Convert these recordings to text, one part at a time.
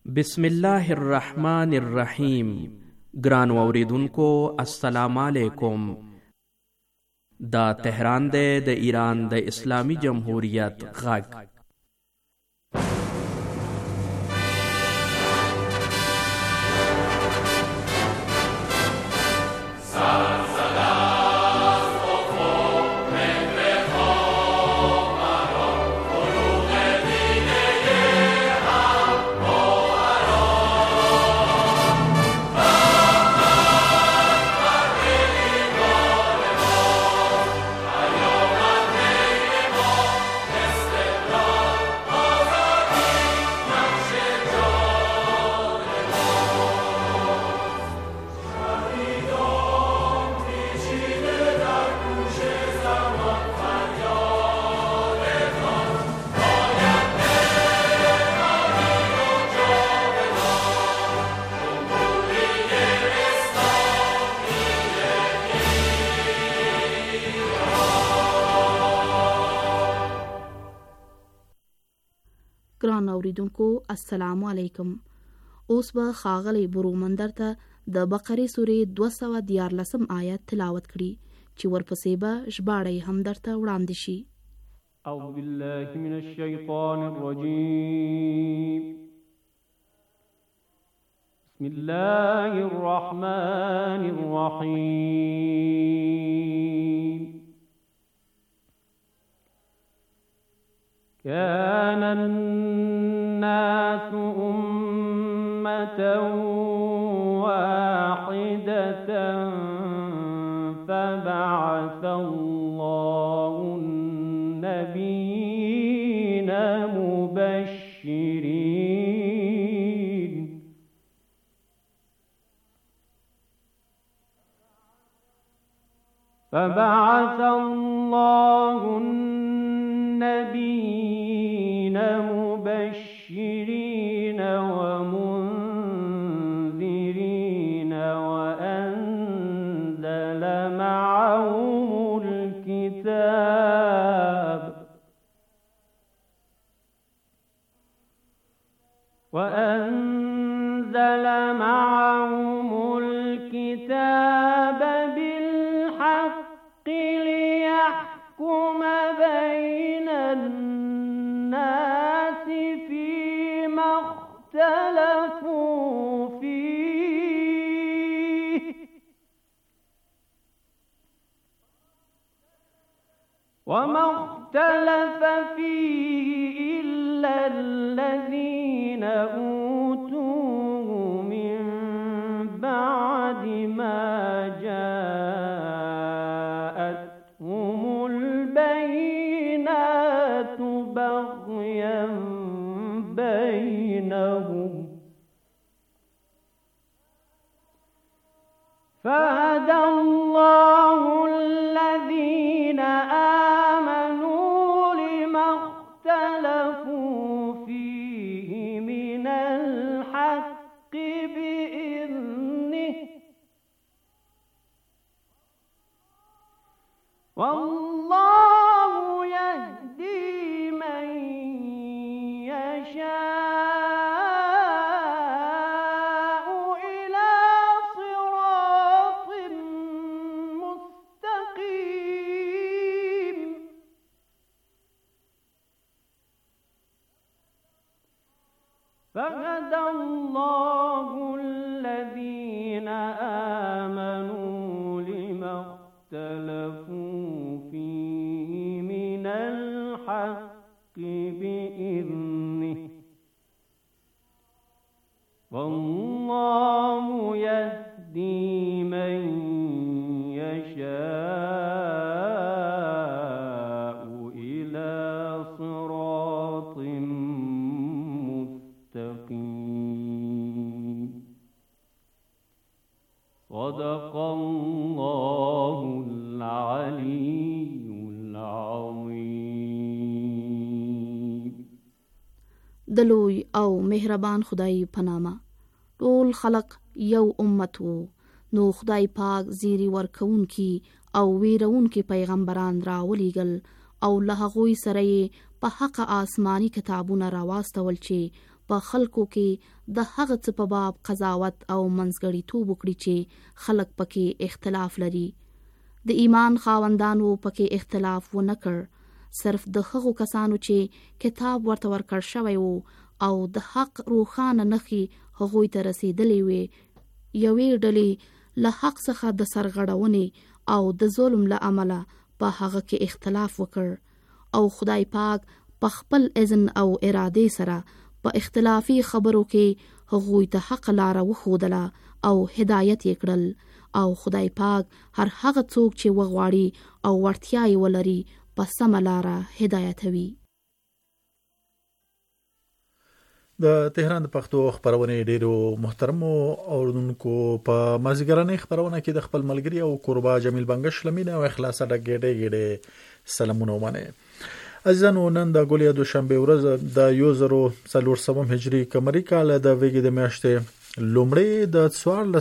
بسم الله الرحمن الرحیم. ګران اوریدونکو السلام علیکم. دا تهران دی د ایران د اسلامی جمهوریت غږ. ګران اوریدونکو السلام علیکم. اوس به ښاغلی برومندر ته د بقرې سورې 214 آیت تلاوت کړي چې ورپسې به ژباړه هم درته وړاندې شي. اعوذ بالله من الشیطان الرجیم. بسم الله الرحمن الرحیم. كان الناس أمة واحدة فبعث الله النبيين مبشرين مبشرين ومنذرين وأنزل معهم الكتاب بالحق ليحكم بين الناس فيما اختلفوا فيه وما اختلف فيه إلا الذين أوتوه من بعد ما جاءتهم البينات بغيا بينهم فهدى الله الذين آمنوا لما اختلفوا فيه من الحق بإذنه والله يهدي من يشاء إلى صراط مستقيم. فهدى الله الذين آمنوا لما اختلفوا فيه من الحق بإذنه والله يهدي من يشاء إلى صراط مستقيم. صدق الله العلي العظيم. د لوی او مهربان خدای په نامه. ټول خلق یو امت وو، نو خدای پاک زیری ورکوونکی او ویرونکی پیغمبران راولیږل او له هغوی سره یې په حق آسمانی کتابونه راواستول چې په خلکو کې د هغه څه په باب قضاوت او منځګړیتوب وکړي چې خلک پکې اختلاف لري. د ایمان خاوندانو پکې اختلاف ونه کړ، صرف د هغو کسانو چې کتاب ورته ورکړ شوی وو او د حق روښانه نښې هغوی ته رسیدلې وې، یوې ډلې له حق څخه د سرغړونې او د ظلم له امله په هغه کې اختلاف وکړ او خدای پاک په خپل اذن او ارادې سره په اختلافي خبرو کې هغوی ته حق لاره وښودله او هدایت یې کړل او خدای پاک هر هغه څوک چې وغواړي او وړتیا یې ولري په سمه لاره هدایتوي. د تهران د پښتو خبرونه ډیرو محترمو اوردونکو په مازیګرانه خبرونه کې د خپل ملګری او قربا جمیل بنگش لمینه او اخلاصه د ګډه سلامونه ومنه. عزیزانو، نن د ګولیا دوشنبه ورځ د 1400 هجری قمری کال د ویګي د میاشتې لومړی د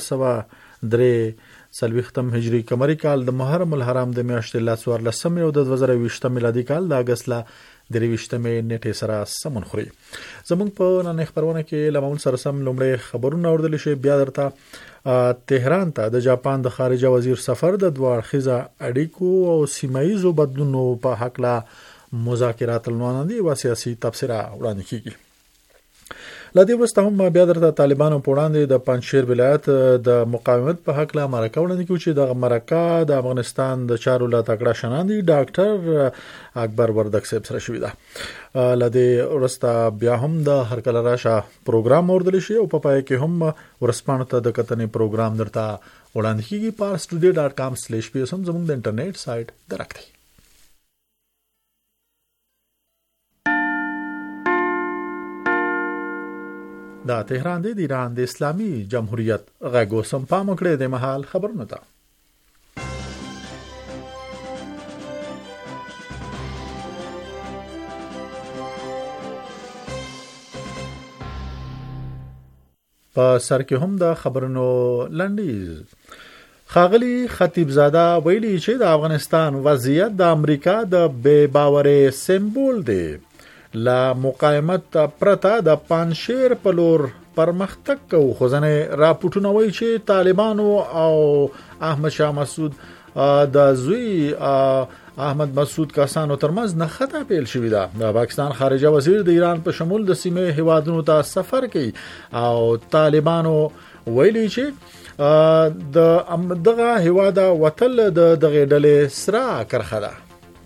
1403 هجری قمری کال د محرم الحرام د میاشتې ل 14 او د 2020 میلادي کال د اگست ل 23 نیټه سره سمون خوري. زمونږ په نن خبرونه کې لمون سره سم لومړی خبرونه اوردل شي. بیا درته تهران ته د جاپان د خارجه وزیر سفر د دوه اړخیزه اړیکو او سیمایي بدلونونو په حق لا مذاکرات المانندي و سیاسي تبصره وړاندې کیږي. لدی وسته هم بیا درته طالبانو په وړاندې د پنځشیر ولایت د مقاومت په حق لا مرکه وړاندې کوي چې د مرکه د افغانستان د چارو لا تکړه شناندي ډاکټر اکبر وردک صاحب سره شوی ده. لدی ورسته بیا هم د هر کله راشه پروګرام اوردل شي او په پای کې هم ورسپانه ته د کتنې پروګرام درته وړاندې کیږي. parstoday.com/psm زموږ د انټرنیټ سایت درکړي. دا تهران دی د ایران د اسلامي جمهوریت غږو سم پام کړی د محل خبرونه ده. په سر کې هم د خبرونو لنډیز. ښاغلي خطیبزاده ویلي چې د افغانستان وضعیت د امریکا د بې باورۍ سمبول دی. لا مقاومت پرته د پنځشیر په لور پرمختګ کوي. خو ځنه راپورټونه وایي چې طالبانو او احمد شاه مسعود د زوی احمد مسعود کسانو ترمنځ نه خطا پیل شوې ده. د پاکستان خارجه وزیر د ایران په شمول د سیمې هیوادونو ته سفر کوي او طالبانو ویلي چې دغه هیواده وتل د دغه ډلې سره کرخه ده.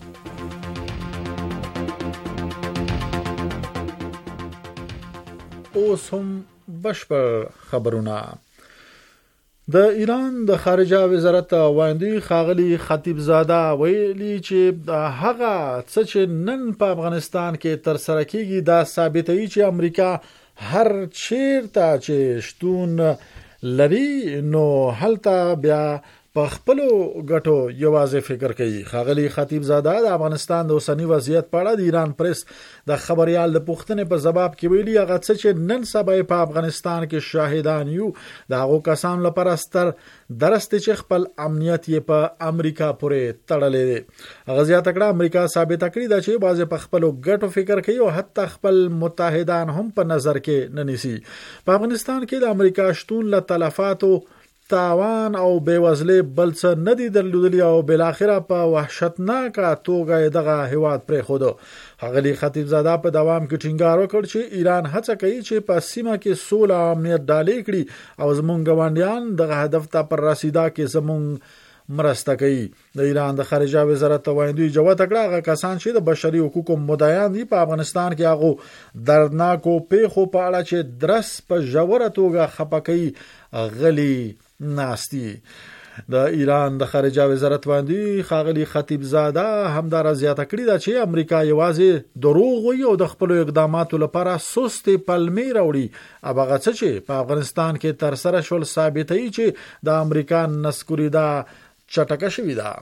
اوس هم بشپړ خبرونه. د ایران د خارجه وزارت وایندوی ښاغلي خطیبزاده ویلي چې هغه څه چې نن په افغانستان کې تر سره کیږي دا ثابتوي چې امریکا هر چیرته چې شتون لري نو هلته بیا په خپل غټو یوازې فکر کوي. ښاغلي خطیبزاده د افغانستان د اوسنی وضعیت په اړه د ایران پریس د خبريال د پوښتنې په ځواب کې ویلي هغه څه چې نن سبا په افغانستان کې شاهدان یو د هغو کسانو لپاره ستر درسته چې خپل امنیت یې په امریکا پورې تړلې دي. هغه زیاته کړه امریکا ثابته کړې ده چې بعضې په خپل غټو فکر کوي او حتی خپل متحدان هم په نظر کې نه نیسي. په افغانستان کې د امریکا شتون له تلفاتو تاوان او بیوزلي بل څه ندي درلودلی او بل اخره په وحشتناکه توګه دغه هیواد پرې خود. ښاغلي خطیبزاده په دوام کې ټینګار وکړ چې ایران هڅه کوي چې په سیمه کې سوله او امنیت ډالۍ کړي او زموږ ګاونډیان دغه هدف ته پر رسیدا کې زموږ مرسته کوي. د ایران د خارجه وزارت وایندوی جواب کړه هغه کسان چې د بشري حقوقو مدعیان دي په افغانستان کې هغه دردناکو پیښو په اړه چې درس په ژوره توګه خپکوي غلي ناستی. د ایران د خارجه وزارت باندې ښاغلي خطیبزاده همدار زیاته کړی دا چې امریکا یوازې دروغ وایي او د خپل اقداماتو لپاره سستې پلمې راوړي. هغه څه چې په افغانستان کې تر سره شول ثابتوي چې د امریکا نسکوریدا چټکه شوې ده.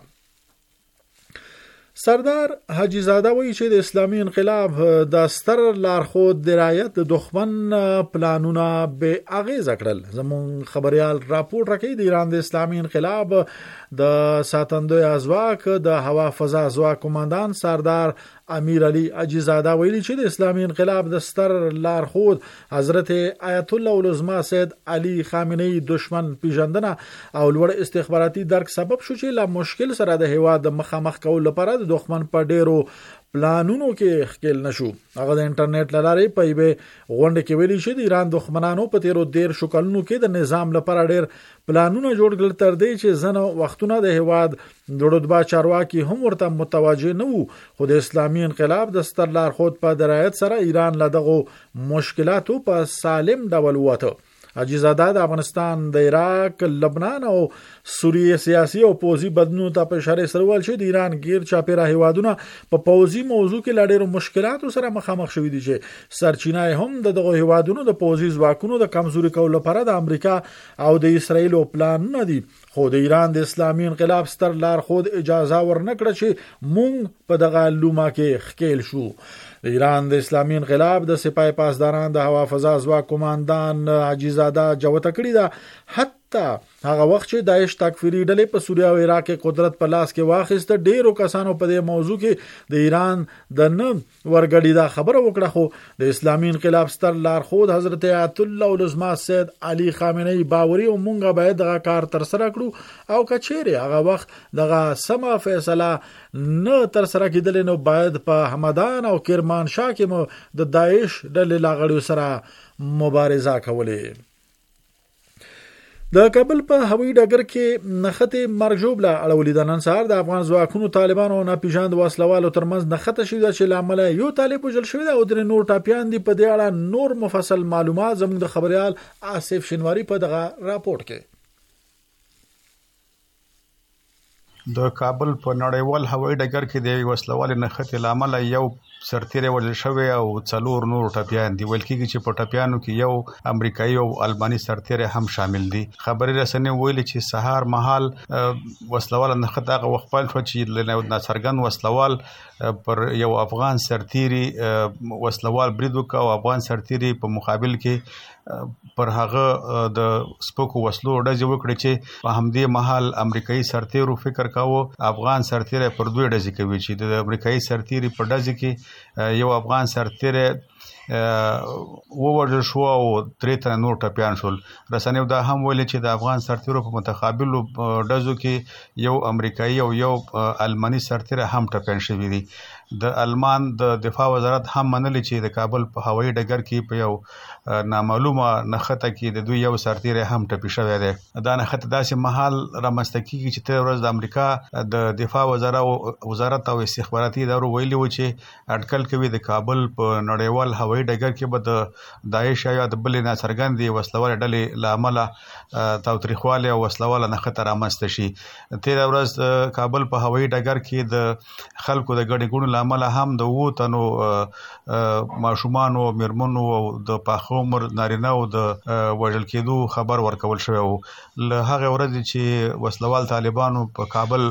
سردار حاجی زاده وایي چې د اسلامي انقلاب د ستر لارښود درایت د دښمن پلانونه به اغیزه کړل. زمون خبريال راپور راکوي د ایران د اسلامي انقلاب د ساتندوی ازواک د هوا فضا ازواک کمانډان سردار امیر علي عجیزاده ویلي چې د اسلامي انقلاب د ستر لارښود حضرت آیت الله العظما سید علي خامنه‌ای دشمن پیژندنه او لوړ استخباراتي درک سبب شو چې لا مشکل سره د هیواد مخامخ کول لپاره د دښمن په ډیرو پلانونو کې خکل نشو. هغه د انټرنیټ لارې په یوه غونډه کې ویلي چې د ایران دښمنانو په تیرو 13 کلونو کې د نظام لپاره ډیر پلانونه جوړ کړل تر دې چې ځنه وختونه د هیواد د رتبه چارواکي هم ورته متوجه نه وو، خو د اسلامي انقلاب د ستر لارښود په درایت سره ایران له دغه مشکلاتو په سالم ډول وته. عجیزاده د افغانستان، د عراق، لبنان او سوریه سیاسي او پوځي بدلونونو ته په اشاره سره ول چې د ایران غیر چاپیره هیوادونه په پوځي موضوع کې لا ډېر مشکلاتو سره مخامخ شوي دي چې سرچینه هم دغه هیوادونو د پوځي ځواکونو د کمزوري کولو لپاره د امریکا او د اسرایل پلانونه دي. خو د ایران د اسلامي انقلاب ستر لارښود اجازه ورنکړه چې مونږ په دغه لومه کې خکېل شو. د ایران د اسلامي انقلاب د سپاه پاسداران د هوا فضا ځواک کمانډان عجیزاده جوته کړی دا حتی هغه وخت چې داعش تکفیری ډلې په سوریه او عراق کې قدرت په لاس کې واخیسته. ډیرو کسانو په دې موضوع کې د ایران د نه ورګړی دا خبره وکړه، خو د اسلامي انقلاب ستر لارښود حضرت آیت الله العظما سید علي خامنه‌ای باوري او مونږه باید دغه کار تر سره کړو او کچېره هغه وخت دغه سمه فیصله نه تر سره کېدل نو باید په همدان او کرمانشاه کې مو د داعش ډلې لاغړو سره مبارزه کولې. د کابل په هوایي ډګر کې نښتې مرګ ژوبله اړولې ده. نن سهار د افغان ځواکونو طالبانو او ناپېژاند وسلوالو ترمنځ نښته شوې ده چې له امله یو طالب وژل شوی ده او درې نور ټاپیان دي. په دې اړه نور مفصل معلومات زموږ د خبريال آصف شینواری په دغه راپورټ کې. د کابل په نړیوال هوایي ډګر کې د وسلوال نښتې له امله یو سرتیری وژل شوی او 4 نور ټپیان دي. ویل کېږي چې په ټپیانو کې یو امریکایي او الماني سرتیری هم شامل دي. خبري رسنۍ ویلي چې سهار مهال وسلوال نښته هغه وخت پیل شو چې ناڅرګند وسلوال پر یو افغان سرتیری وسلوال برید وکړ او افغان سرتیری په مقابل کې پر هغه د سپکو وسلو ډزې وکړې چې په همدې مهال امریکایي سرتیرو فکر کاوه افغان سرتیری پر دوی ډزې کوي چې د امریکایي سرتیری په ډزې کې یو افغان سرتیری ووژل شو او 3 تنه نور ټپیان شول. رسنیو دا هم ویلي چې د افغان سرتیرو په متقابلو ډزو کې یو امریکایي او یو الماني سرتیری هم ټپیان شوي دي. د المان د دفاع وزارت هم منلي چې د کابل په هوایي ډګر کې په یو نامعلومه نښته کې د دوی یو سرتیری هم ټپي شوی دی. دا نښته داسې مهال رامنځته کیږي چې تېره ورځ د امریکا د دفاع وزارت او استخباراتي ادارو ویلي و چې اټکل کوي د کابل په نړیوال هوایي ډګر کې به د داعش یا د بلې ناڅرګندې وسلوالې ډلې له امله تاوتریخوالي او وسلواله نښته رامنځته شي. تېره ورځ کابل په هوایي ډګر کې د خلکو د ګڼې ګوڼې عمل هم د 2 تنو ماشومانو میرمنو او د پاخه عمر نارینه او د وژل کېدو خبر ورکول شوی و. له هغه ورځې چې وسلوال طالبانو په کابل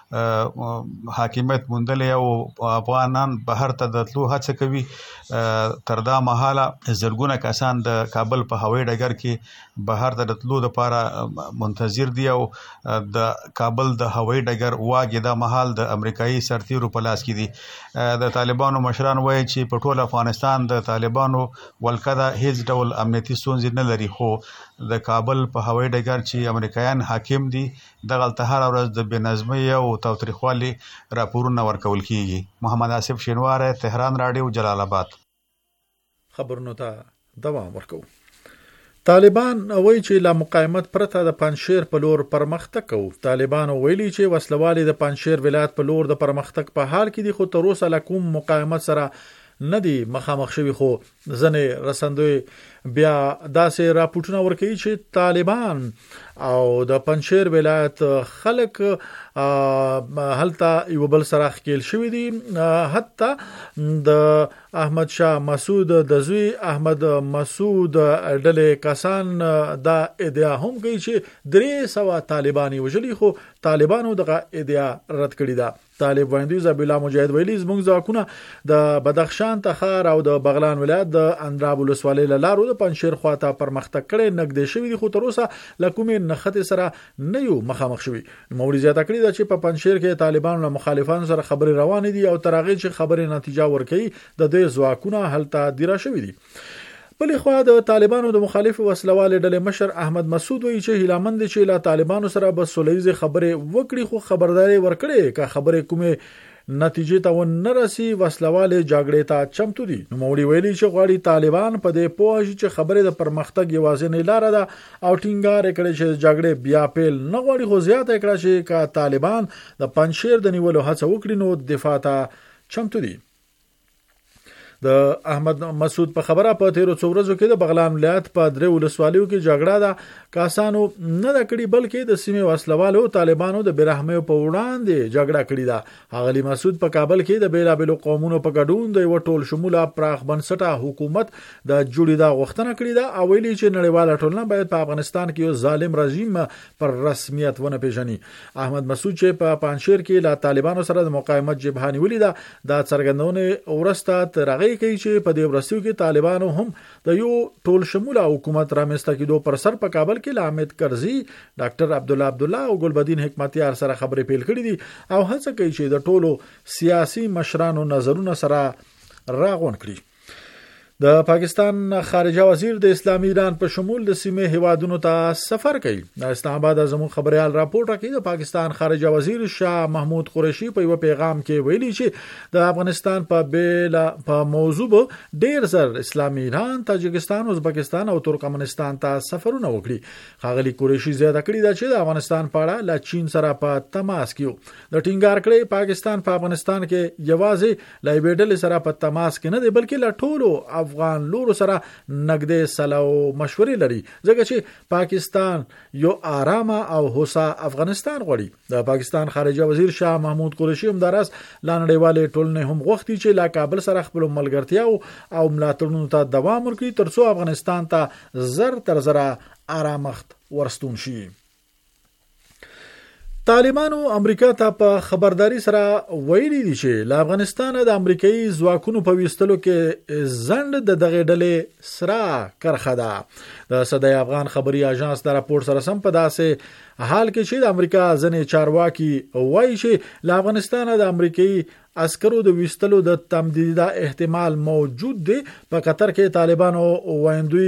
حاکمیت موندلی او افغانان بهر ته د تلو هڅه کوي، تر دا مهاله زرګونه کسان د کابل په هوایي ډګر کې بهر ته د تلو لپاره منتظر دي او د کابل د هوایي ډګر واګې دا مهال د امریکایي سرتیرو په لاس کې دي. د طالبانو مشران وایي چې په ټول افغانستان د طالبانو ولکه دا هیڅ ډول امنیتي ستونزې نه لري، خو د کابل په هوایي ډګر چې امریکایان حاکم دي دغلته هر ورځ د بېنظمۍ او تاوتریخوالي راپورونه ورکول کیږي. محمد آصف شینواری، تهران رادیو، جلال آباد. خبرونو ته دوام ورکو. طالبان وایي چې لا مقاومت پرته د پنجشیر په لور پرمختګ کوي. طالبان ویلي چې وسلوالې د پنجشیر ولایت په لور د پرمختګ په حال کې دي، خو تر اوسه لا کوم مقاومت سره نه دي مخامخ شوي. خو ځنې رسندوی بیا داسې راپورټونه ورکوي چې طالبان او د پنجشیر ولایت خلک هلته یو بل سره ښکیل شوي دي. حتی د احمد شاه مسعود د زوی احمد مسعود ډلې کسان دا ادعا هم کوي چې 300 طالبانی وژلي، خو طالبانو دغه ادعا رد کړې ده. طالب وایندوی زبیلا مجاهد ویلي زموږ ځواکونه د بدخشان تخار او د بغلان ولایت د اندراب ولسوالۍ له لارو د پنجشیر خواته پرمختګ کړي نږدې شوي دي، خو تر اوسه له کومې نښتې سره نه یو مخامخ شوي. نوموړي زیاته کړې ده چې په پنجشیر کې طالبانو له مخالفانو سره خبرې روانې دي او تر هغې چې خبرې نتیجه ورکوي د دوی ځواکونه هلته دیره شوي دي. بلې خوا د طالبانو د مخالف وسلوال ډلې مشر احمد مسعود وایي چې هیلهمند دي چې له طالبانو سره به سولهییزې خبرې وکړي، خو خبرداري ورکړي که خبرې کومې نتیجې ته ونه رسي وسلوال جګړې ته چمتو دي. نوموړي ویلي چې غواړي طالبان په دې پوه شي چې خبرې د پرمختګ یوازینۍ لاره ده او ټینګار کړي چې جګړې بیا پیل نه غواړي، خو زیاته کړه چې که طالبان د پنجشیر د نیولو هڅه وکړي نو دفاع ته چمتو دي. د احمد مسعود په خبره په تیرو څو ورځو کې د بغلان ولایت په درې ولسوالیو کې جګړه ده کاسانو نه د کړي بلکې د سیمې وسلوالو طالبانو د برحمه په وړاندې جګړه کړې ده. اغلی مسعود په کابل کې د بیلابېلو قومونو په ګډون د یو ټول شموله پراخ بنسټه حکومت د جوړې دا غوښتنه کړې ده او ویلي چې نړیواله ټولنه باید په افغانستان کې یو ظالم رژیم پر رسمیت ونه پیژني. احمد مسعود چې په پنجشیر کې له طالبانو سره د مقاومت جبهه نیولې ده د څرګندونې ورسته تر هغې کوي چې په دې ورسیو کې طالبانو هم د یو ټول شموله حکومت رامنځته کېدو پر سر په کابل کې له حامد کرزي، ډاکټر عبدالله او ګلبدین حکمتیار سره خبرې پیل کړې دي او هڅه کوي چې د ټولو سیاسي مشرانو نظرونه سره راغونډ کړي. د پاکستان خارجه وزیر د اسلامي ایران په شمول د سیمې هیوادونو ته سفر کوي. د اسلام آباد زموږ خبريال راپور راکړي د پاکستان خارجه وزیر شاه محمود قریشي په یو پیغام کې ویلي چې د افغانستان په موضوع ډیر زر اسلامي ایران، تاجکستان، ازبکستان او ترکمنستان ته سفرونه وکړي. خاغلی قریشي زیاته کړي دا چې د افغانستان په اړه له چین سره په تماس کې د ټینګار کړي پاکستان په افغانستان کې یوازې له بیډل سره په تماس کې نه دی بلکې له ټولو افغان لورو سره نږدې سلا او مشورې لري، ځکه چې پاکستان یو آرامه او هوسا افغانستان غواړي. د پاکستان خارجه وزیر شاه محمود قریشي هم دراس لانړیواله ټولنې هم غوښتي چې لا کابل سره خپل ملګرتیا او ملاتړونو ته دوام ورکړي ترڅو افغانستان ته زر تر زره آرامښت ورستون شي. طالبانو امریکا ته په خبرداري سره ویلي دي چې له افغانستان د امریکایي ځواکونو په ویستلو کې ځند د دغه ډلې سره کرخه ده. د صدای افغان خبري اژانس د راپور سره سم په داسې حال کې چې د امریکا ځنې چارواکي وایي چې له افغانستان د امریکایي عسکرو د ویستلو د تمدید احتمال موجود دی. په قطر کې طالبانو وایندوی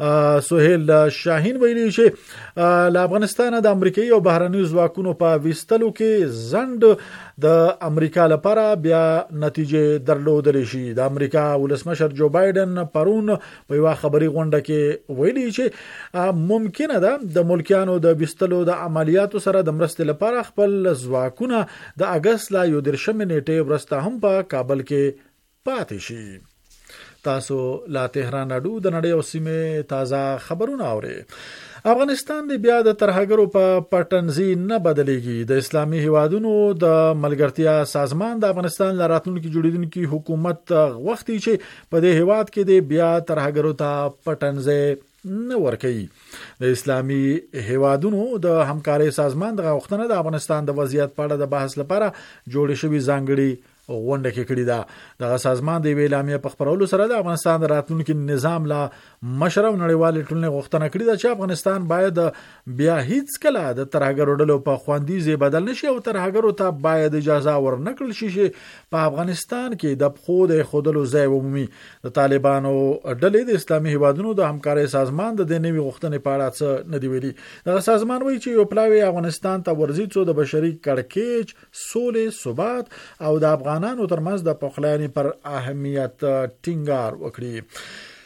سهیل شاهین ویلي چې له افغانستان د امریکایي او بهرنیو ځواکونو په ویستلو کې ځند د امریکا لپاره بیا نتیجې درلودل شي. د امریکا ولسمشر جو بایدن پرون په یو خبري غونډه کې ویلي چې ممکنه ده د ملکیانو د ویستلو د عملیاتو سره د مرستې لپاره خپل ځواکونه د اگست لا 11 نیټه ورسته هم په کابل کې پاتې شي. تاسو لا تهران اډو د نړۍ او سیمې تازه خبرونه اورئ. افغانستان د بیا د ترهګرو په پټنځي نه بدلېږي. د اسلامي هیوادونو د ملګرتیا سازمان د افغانستان لراتلونکو جوړیدونکو حکومت وختي چې په دې هیواد کې د بیا ترهګرو ته پټنځي نه ورکوي. د اسلامي هیوادونو د همکارۍ سازمان د غوښتنه د افغانستان د وضعیت په اړه د بحث لپاره جوړ شوی ځانګړي غونډه کې کړی دا. د سازمان د ویلامې په خبرولو سره د افغانستان د راتلونکو نظام لا مشرو نړیوال ټولنې غوښتنه کړې ده چې افغانستان باید بیا هیڅ کله د ترهګرو ډلو په خواندیزه بدل نشي او ترهګرو ته باید اجازه ورنکړل شي چې په افغانستان کې د خود خودلو ځای ومومي. د طالبانو ډلې د اسلامي هیوادونو د همکارۍ سازمان د نوې غوښتنې په اړه څه نه دی ویلي. د سازمان وایي چې یو پلاوی افغانستان ته ورزي څو د بشري کړکېچ، سولې، ثبات او د افغانانو ترمنځ د پخلاینې پر اهمیت ټینګار وکړي.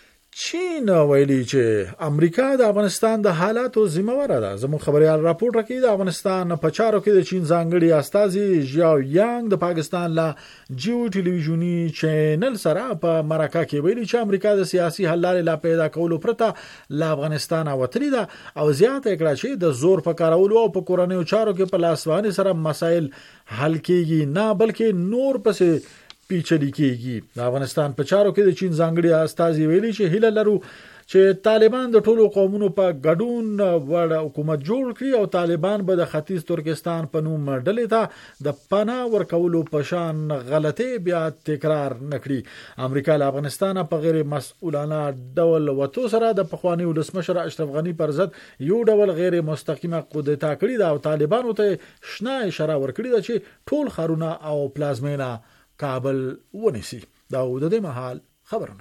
چین ویلي چې امریکا د افغانستان د حالاتو ذمہوار ده. زموږ خبريال راپور راکړي د افغانستان په چارو کې د چین ځانګړي استازي ژیاو یانګ د پاکستان لا جیو ټلویزیونی چینل سره په مرکه کې ویلي چې امریکا د سیاسي حل لارې لا پیدا کولو پرته له افغانستان وتلی ده او زیاته کړه چې د زور په کارولو او په کورنیو چارو کې په لاسواني سره مسایل حل کیږي نه بلکې نور پسې پیچلي کیږي. د افغانستان په چارو کې د چین ځانګړي استازي ویلي چې هیله لرو چې طالبان د ټولو قومونو په ګډون وړ حکومت جوړ کړي او طالبان به د ختیځ ترکستان په نوم ډلې ته د پناه ورکولو په شان غلطي بیا تکرار نکړي. امریکا له افغانستان په غیر مسؤلانه ډول وته سره د پخوانی ولسمشر اشرف غنی پر ضد یو ډول غیر مستقیمه کودتا کړې ده او طالبانو ته شنه اشاره ورکړې ده چې ټول ښارونه او پلازمینه کابل ونیسي. دا د دې مهال خبرونه.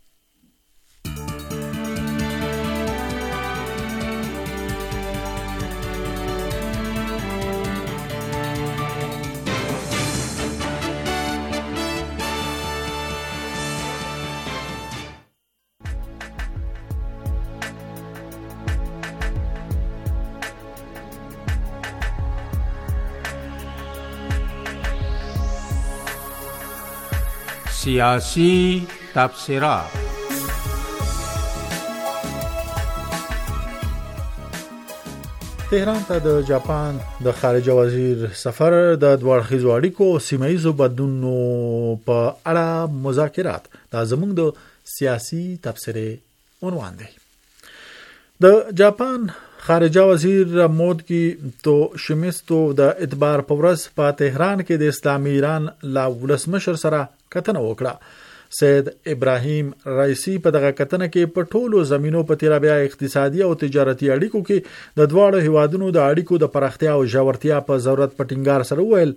سیاسی تبصرات. تهران ته د جاپان د خارجه وزیر سفر د دوړخیزو اړیکو سیمایي بدلونونو په اړه مذاکرات دا زموږ د سیاسی تبصره عنوان دی. د جاپان خارجه وزیر مودکی توشیمیتسو د اعتبار په ورځ په تهران کې د اسلامي ایران لا ولسمشر سره کتنه وکړه. سید ابراهیم رئیسی په دغه کتنه کې په ټولو زمینو په تیر بیا اقتصادي او تجارتي اړیکو کې د دواړو هیوادونو د اړیکو د پراختیا او ژورتیا په ضرورت په ټینګار سره وویل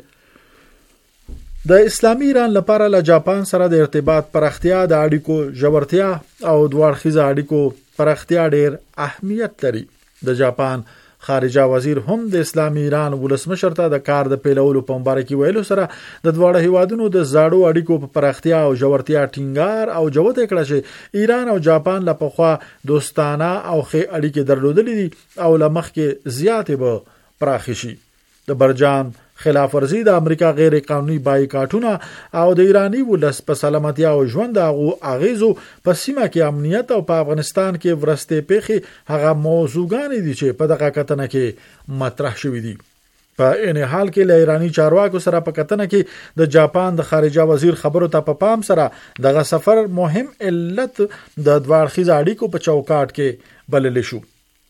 د اسلامي ایران لپاره له جاپان سره د ارتباط پراختیا د اړیکو ژورتیا او دوړخیزه اړیکو پراختیا ډیر اهمیت لري. د جاپان خارجه وزیر هم د اسلامي ایران ولسمشر ته د کار د پیلولو په مبارکي ویلو سره د دواړو هیوادونو د زاړو اړیکو په پراختیا او ژورتیا ټینګار او جوته کړه چې ایران او جاپان له پخوا دوستانه او ښې اړیکې درلودلې دي او له مخکې زیاتې به پراخ شي. د برجام خلاف ورزي د امریکا غیر قانوني بایکاټونه او د ایرانی ولس په سلامتیا او ژوند دغه اغیزو په سیمه کې امنیت او په افغانستان کې ورسته پیخي هغه موضوعګان دي چې په دغه کتنه کې مطرح شوې دي. په ان حال کې له ایرانی چارواکو سره په کتنه کې د جاپان د خارجه وزیر خبرو ته په پام سره دغه سفر مهم علت د دوړخیز اړیکو په چوکاټ کې بلل شو.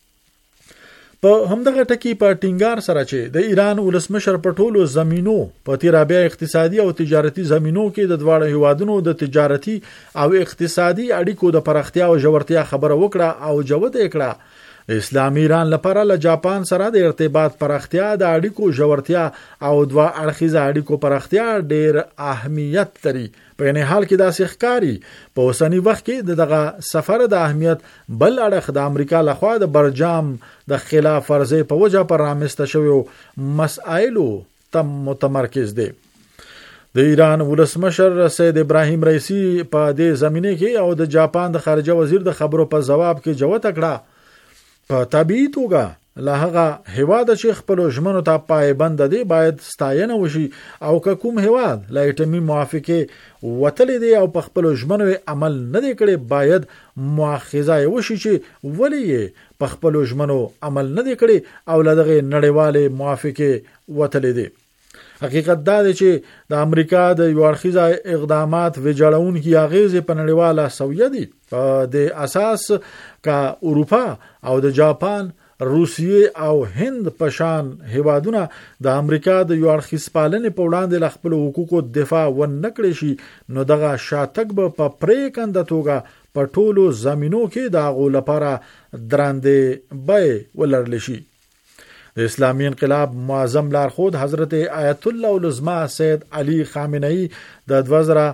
په همدغه ټکی په ټینګار سره چې د ایران ولسمشر په ټولو زمینو په تیرابیا اقتصادي او تجارتي زمینو کې د دواړو هیوادونو د تجارتي او اقتصادي اړیکو د پراختیا او ژورتیا خبره وکړه او جوته کړه. د اسلامي ایران لپاره له جاپان سره د ارتباط پراختیا د اړیکو ژورتیا او دوه اړخیزه اړیکو پراختیا ډیر اهمیت لري. په ان حال کې داسې ښکاری په اوسنی وخت کې دغه سفر د اهمیت بل اړخ د امریکا لخوا د برجام د خلاف ورزي په وجه پر رامسته شوی مسایلو تم متمرکز دی. د ایران ولسمشر سید ابراهیم رئیسی په دې زمینه کې او د جاپان د خارجه وزیر د خبرو په جواب کې جوته کړه په طبيعي توګه له هغه هیواد چې خپل ژمنو ته پایبند دي باید ستاینه وشي او کوم هیواد لا ایټمی موافقه وتلې دي او په خپل ژمنو عمل نه دی کړی باید مؤاخذه وشي چې ولی په خپل ژمنو عمل نه دی کړی او لدغه نړیواله موافقه وتلې دي. حقیقت دا دی چې د امریکا د یو اړخیزه اقدامات وجړون کی اغیز په نړیواله سویه دي په د اساس کا اروپا او د جاپان روسیې او هند په شان هیوادونه د امریکا د یو اړخیز پالنې په وړاندې ل خپل حقوقو دفاع و نکړي شي نو دغه شاتګ به په پریکند توګه په ټولو زمینو کې د غو لپاره درانده بای ولرل شي. د اسلامي انقلاب معظم لارښود حضرت آیت الله العظما سید علی خامنه‌ای د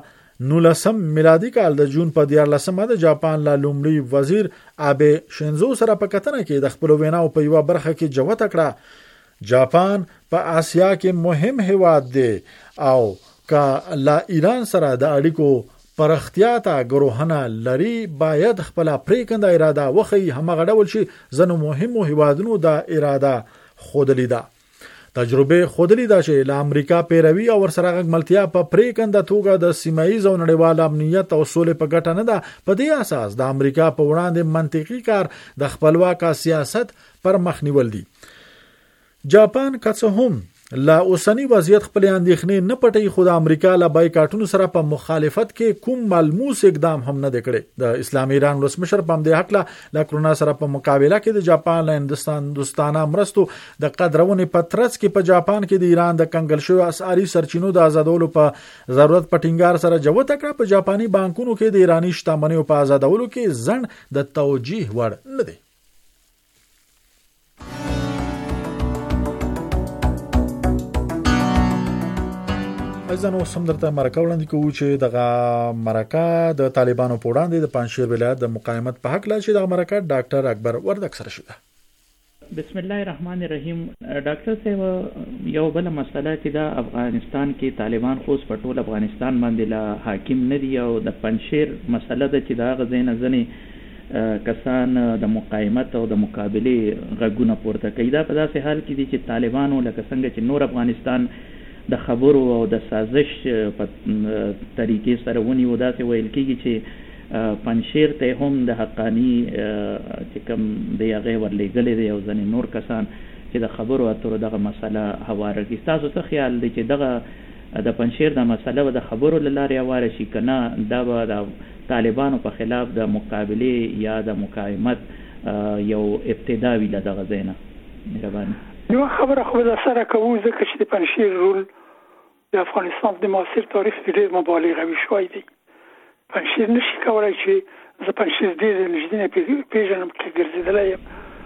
2019 میلادي کال د جون په 14مه د جاپان لا لومړي وزیر آبه شینزو سره په کتنه کې د خپل ویناو په یو برخه کې جوته کړه جاپان په آسیا کې مهم هیواد دی او کا لا ایران سره د اړیکو پرختیا ته ګروهنه لري باید خپل پریکنده اراده وخی همغه ډول شي زنو مهمو هیوادونو د اراده خودلی ده. تجربه خودلی ده چې له امریکا پیروي او ورسره غملتیا په پریکنده توګه د سیمایي او نړیوال امنیت او سولې په ګټه نه ده. په دې اساس د امریکا په وړاندې منطقي کار د خپلواک سیاست پر مخ نیول دي. جاپان که څه هم لا اوسنی وضعیت خپل اندېښنې نه پټي، خو د امریکا له بایکاټونو سره په مخالفت کې کوم ملموس اقدام هم نه کړي. د اسلامي ایران ولسمشر په دې حق له کرونا سره په مقابله کې د جاپان له هندستان دوستانه مرستو د قدرونې په ترڅ کې په جاپان کې د ایران د کنګل شوی اسعاري سرچینو د آزادولو په ضرورت په ټینګار سره جوته کړه. په جاپاني بانکونو کې د ایرانی شتمنیو په آزادولو کې ځنډ د توجیه وړ نه دی. ځنو سمدرته مرکه وړاندې کوو چې دغه مرکه د طالبانو په وړاندې د پنځشیر ولایت د مقاومت په حق لا چې دغه مرکه ډاکټر اکبر وردک سره شوه. بسم الله الرحمن الرحیم. ډاکټر صاحب یو بل مسله چې د افغانستان کې طالبان خو په ټول افغانستان باندې لا حاکم نه دی او د پنځشیر مسله د چې دا غزين ځنې کسان د مقاومت او د مقابله غږونه پورته کوي. دا په داسې حال کې دي چې طالبانو لکه څنګه چې نور افغانستان د خبرو او د سازش په طریقې سره ونیو، داسې ویل کېږي چې پنځشیر ته هم د حقانی چې کوم د هغه ورلېږلې دی او ځینې نور کسان چې د خبرو اترو دغه مسله هواره کړي. تاسو څه خیال دی چې دغه د پنځشیر د مسله به د خبرو له لارې هواره شي که نه دا به د طالبانو په خلاف د مقابلې یا د مقاومت یو ابتدا وي له دغه ځای نه؟ مهرباني. یو خبره خو در سره کوو ځکه چې د پنځشیر رول د افغانستان د معاصر تاریخ کې ډېر مبالغه وشوی دی. پنځشیر نشي کولای چې زه پنځشیر ډېر نږدې نه پیژنم کې ګرځېدلی یم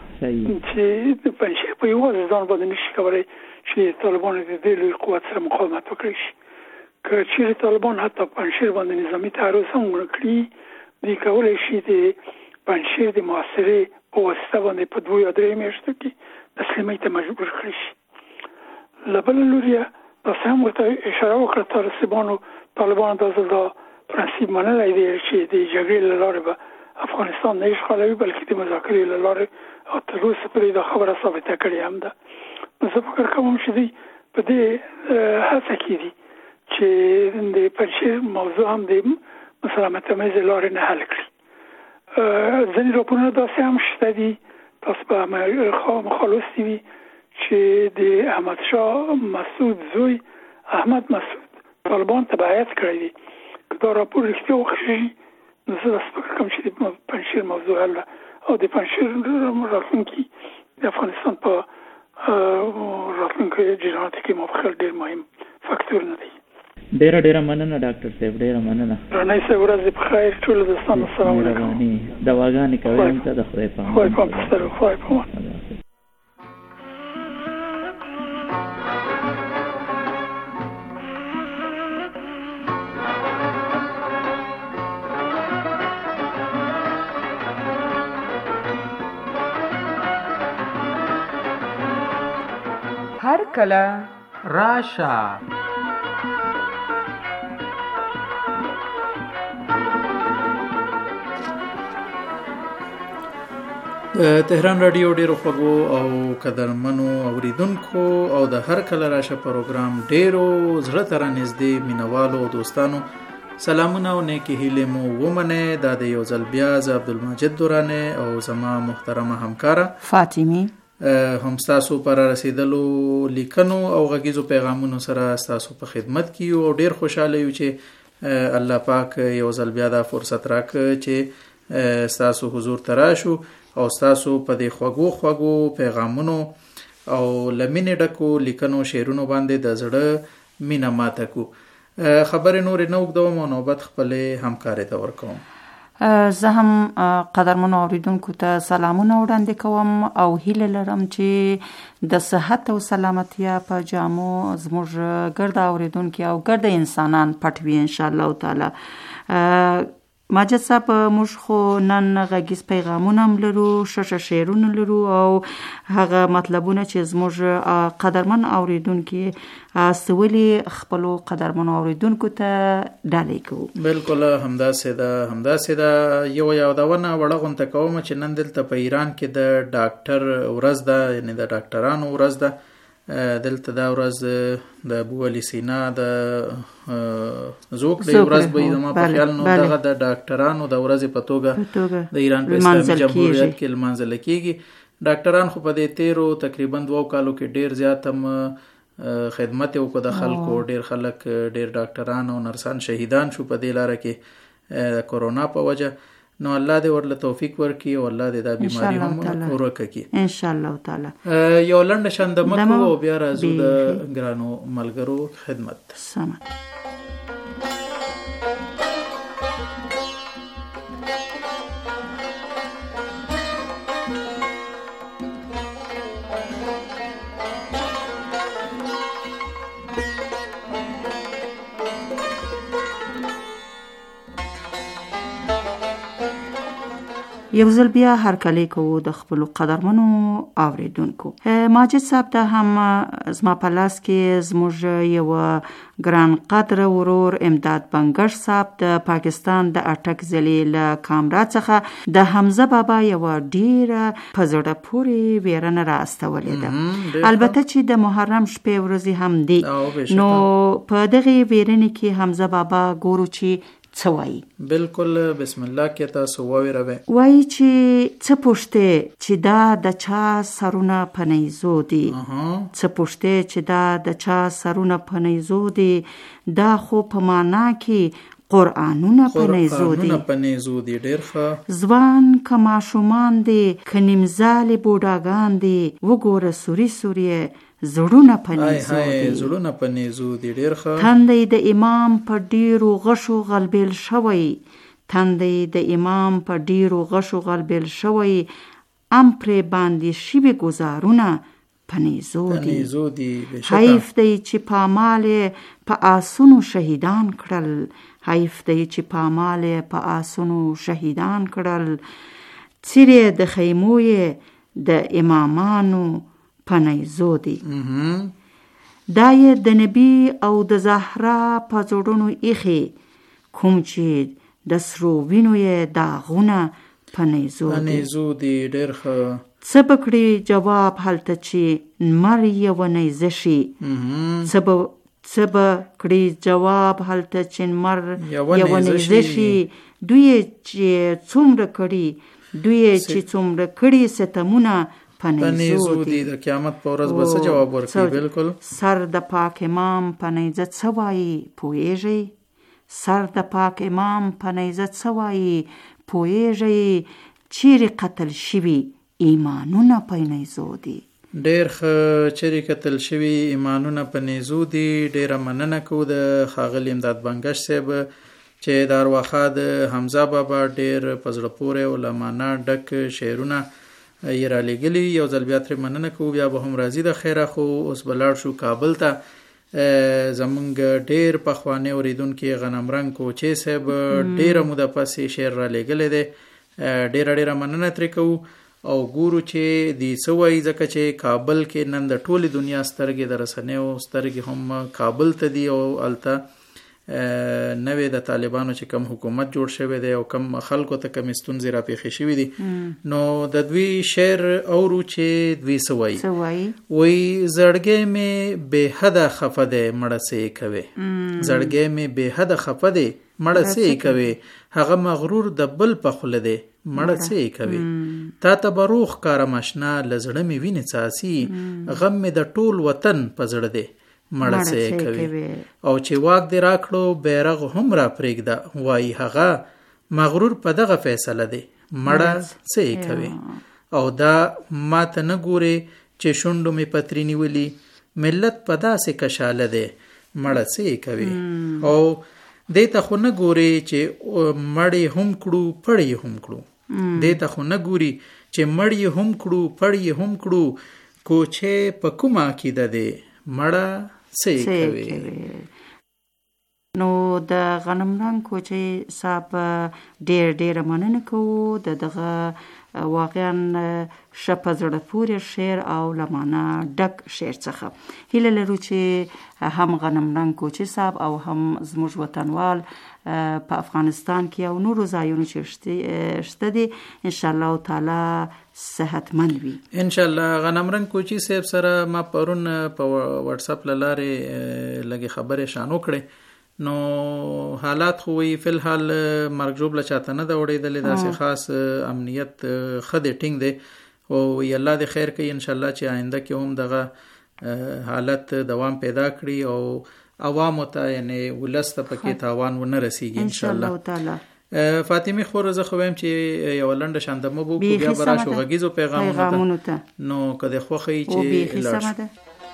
چې د پنځشیر په یوازې ځان باندې نشي کولای چې طالبانو د دې لوی قوت سره مقاومت وکړي شي. که چیرې طالبان حتی پنځشیر باندې نظامي تعرض هم وکړي، دوی کولی شي د پنځشیر د محاصرې په واسطه باندې په 2 یا 3 میاشتو کې تسلیمۍ ته مجبور کړي شي. له بله لوريه تاسو هم ورته اشاره وکړه، طالبانو د ځل پرنسیپ منلی دی چې د جګړې له لارې به افغانستان نه اشغالوي بلکې د مذاکرې له لارې او تر اوسه پورې دا خبره ثابته کړې هم ده. نو زه فکر کوم چې دوی په دې هڅه کې دي چې د پنځشیر موضوع هم د مسالمتامیزې لارې نه حل کړي. ځینې راپورونه داسې هم شته دي، تاسو به مخالص وي چې د احمد شاه مسعود زوی احمد مسعود طالبان ته بیعت کړی دی. که دا راپور رښتیا وښیي نو زه فکر کوم چې د پنځشیر موضوع حل او د پنځشیر راتلونکي د افغانستان په راتلونکي جریاناتو کې مبخل ډېر مهم فاکتورونه دی. ډېره مننه ډاکټر صاحب، ډېره مننه. رانای صاحب ورځ په خیر. ټول دوستانو السلام علیکم. دواګانې کوم ته د خدای په امان. خدای په امان. هر کله راشه د تهران رادیو ډیرو خوږو او قدرمنو اوریدونکو او د هر کله راشه پروګرام ډیرو زړه ته رانږدې مینوالو او دوستانو سلامونه او نیکی هیلې مو ومنه. دا د یو ځل بیا ز عبدالمجید دورانه او زما محترمه همکاره فاطمی هم تاسو پر رسیدلو لیکنو او غږیزو پیغامونو سره تاسو په خدمت کې او ډیر خوشاله یو چې الله پاک یو ځل بیا دا فرصت راک چې تاسو حضور تراشو او تاسو په دې خوږو پیغامونو او لمنې ډکو لیکنو شعرونو باندې د زړه مینه ماته کو. خبر نور نه وګدوم او نوبت خپل همکاري ته ورکوم. زه هم قدرمنو اوریدونکو ته سلامونه وړاندې کوم او هیله لرم چې د صحت او سلامتیا په جامو زموږ ګرد اوریدونکو او ګرد انسانان پټ وي ان شاء الله تعالی. ماجد صاحب موږ خو نن غږیز پیغامونه هم لرو، شعرونه لرو او هغه مطلبونه چې زموږ قدرمن اوریدونکو سوالي خپل قدرمن اوریدونکو ته ډالۍ کوو. بالکل همداسې ده. یو یادونه وړغونته کوم چې نن دلته په ایران کې د ډاکټر ورځ ده، یعنی د ډاکټرانو ورځ ده. دلته دا ورځ د ابو علي سینا د زوک د ورځ به زما په خیال نو دغه د ډاکټرانو د ورځ په توګه د ایران په اسلامي جمهوریت کې لمانځل کیږي. ډاکټران خو په دې 13 تقریبا 2 کالو کې ډیر زیات هم خدمت وکړو د خلکو. ډیر خلک ډیر ډاکټران او نرسان شهیدان شو په دې لاره کې کورونا په وجه. نو الله دې ورله توفیق ورکړي او الله دې دا بیماری هم ورکه کړي ان شاء الله تعالی. یو لنډه شند مکو او بیا راځو د ګرانو ملګرو خدمت. سمه یو ځل بیا هرکلی کوو د خپلو قدرمنو اوریدونکو. ماجد صاحب ته هم زما په لاس کې زموږ یو ګران قدر ورور امداد بنګش صاحب د پاکستان د اټک ضلع له کامرا څخه د حمزه بابا یو ډیره په زړه پورې ویرنه راستولې ده. البته چې د محرم شپې ورځې هم دی، نو په دغه ویرنې کې حمزه بابا ګورو چې څه وایي. بالکل بسم الله کې تاسو وایي وایي چې څه پوښتې چې دا د چا سرونه په نیزو دي، څه پوښتې چې دا د چا سرونه په نیزو دي، دا خو په معنا کې قرآنونه په نیزو دي. ډېر ښه. ځوان که ماشومان دي که نیمزالې بوډاګان دي، وګوره سوري سوري زړونه په نیزو دي. ډېر ښه. تندی د امام په ډیرو غشو غلبیل شوی، تندی د امام په ډیرو غشو غلبیل شوی، ام پرې باندې شوي گزارونه په نیزو دي. حیف دی چې پامال په آسونو شهیدان کړل، حیف دی چې پامال په آسونو شهیدان کړل، څیرې د خیموی د امامانو په نیزو دي. دا یې د نبی او د زهرا په زړونو ایخي، کوم چې د سرو وینو یې داغونه په نیزو دي. ډېر ښه. څه بکړي جواب هلته چې نمر یې ونیزه شي، څه بکړي جواب هلته چې نمر یې ونیزه شي، دوی چې څومره کړي ستمونه په نیزو دي. د قیامت په ورځ به څه جواب ورکړي. بالکل. سر د پاک امام په نیزه څه وایي پوهیږئ، سر د پاک امام په نیزه څه وایي پوهیږئ، چیرې قتل شوي ایمانونه په نیزو دي. ډېر ښه. چیرې قتل شوي ایمانونه په نیزو دي. ډېره مننه کوو د ښاغلي امداد بنګش صاحب چې د ارواښاد حمزه بابا ډېر په زړه پورې او له معنا ډک شعرونه یې را لېږلي. یو ځل بیا ترې مننه کوو. بیا به هم راځي د خیره. خو اوس به لاړ شو کابل ته. زمونږ ډېر پخوانی اورېدونکي غنم رنګ کوچې صاحب ډېره موده پسې شعر را لېږلی دی. ډېره مننه ترې کوو او ګورو چې دی څه وایي، ځکه چې کابل کې نن د ټولې دنیا سترګې د رسنیو سترګې هم کابل ته دي او هلته نوې د طالبانو چې کم حکومت جوړ شوی دی او کم خلکو ته کم ستونزې را پیښې شوي دي. نو د دوی شعر اورو چې دوی څه وایي. وایي زړګی مې بې حده خفه دی مړه څه یې کوې، زړګی مې بې حده خفه دی مړه څه یې کوې، هغه مغرور د بل په خوله دی مړه څه یې کوې، تا ته به روغ ښکارم اشنا له زړه مې وینې څاڅي، غم مې د ټول وطن په زړه دی مړه څه یې کوي. او چې واک دې راکړو بیرغ هم را پرېږده، وایي هغه مغرور په دغه فیصله دی مړه څه یې کوي. او دا ما ته نه ګورې چې شونډو مې پتري نیولي، ملت په داسې کشاله دی مړه څه یې کوي. او دې ته خو نه ګورې چې مړې هم کړو پړې هم کړو، دې ته خو نه ګوري چې مړې هم کړو پړې هم کړو، کوچې په کومه عقیده دی مړه څه یې کوي. نو د غنم رنګ کوچې صاحب ډېر مننه کوو د دغه واقعا شپه زړه پورې شعر او لمانه ډک شعر څخه. هیله لرو چې هم غنم رنګ کوچې صاحب او هم زموږ وطنوال په افغانستان کې او نورو ځایونو چې شته دي ان شاء الله تعالی صحتمند وي. ان شاء الله غنم رنګ کوچې صاحب سره ما پرون په واتس اپ لاره لګي خبرې شانو کړې، نو حالات خو وی فل حال مرګ جوړ لچاته نه دا وړېدلې، داسې خاص امنیت خد ټینګ دی او یالله دې خیر کوي. ان شاء الله چې آینده کې هم دغه حالت دوام پیدا کړي او عوامو ته یعنی ولس ته پکې تاوان ونه رسیږي ان شاء الله تعالی. فاطمه خور زه خو ویم چې یو لنډه شاندمه بو بیا برا شو غږیزو پیغامونه ته نو کده خوخی چې لاړ.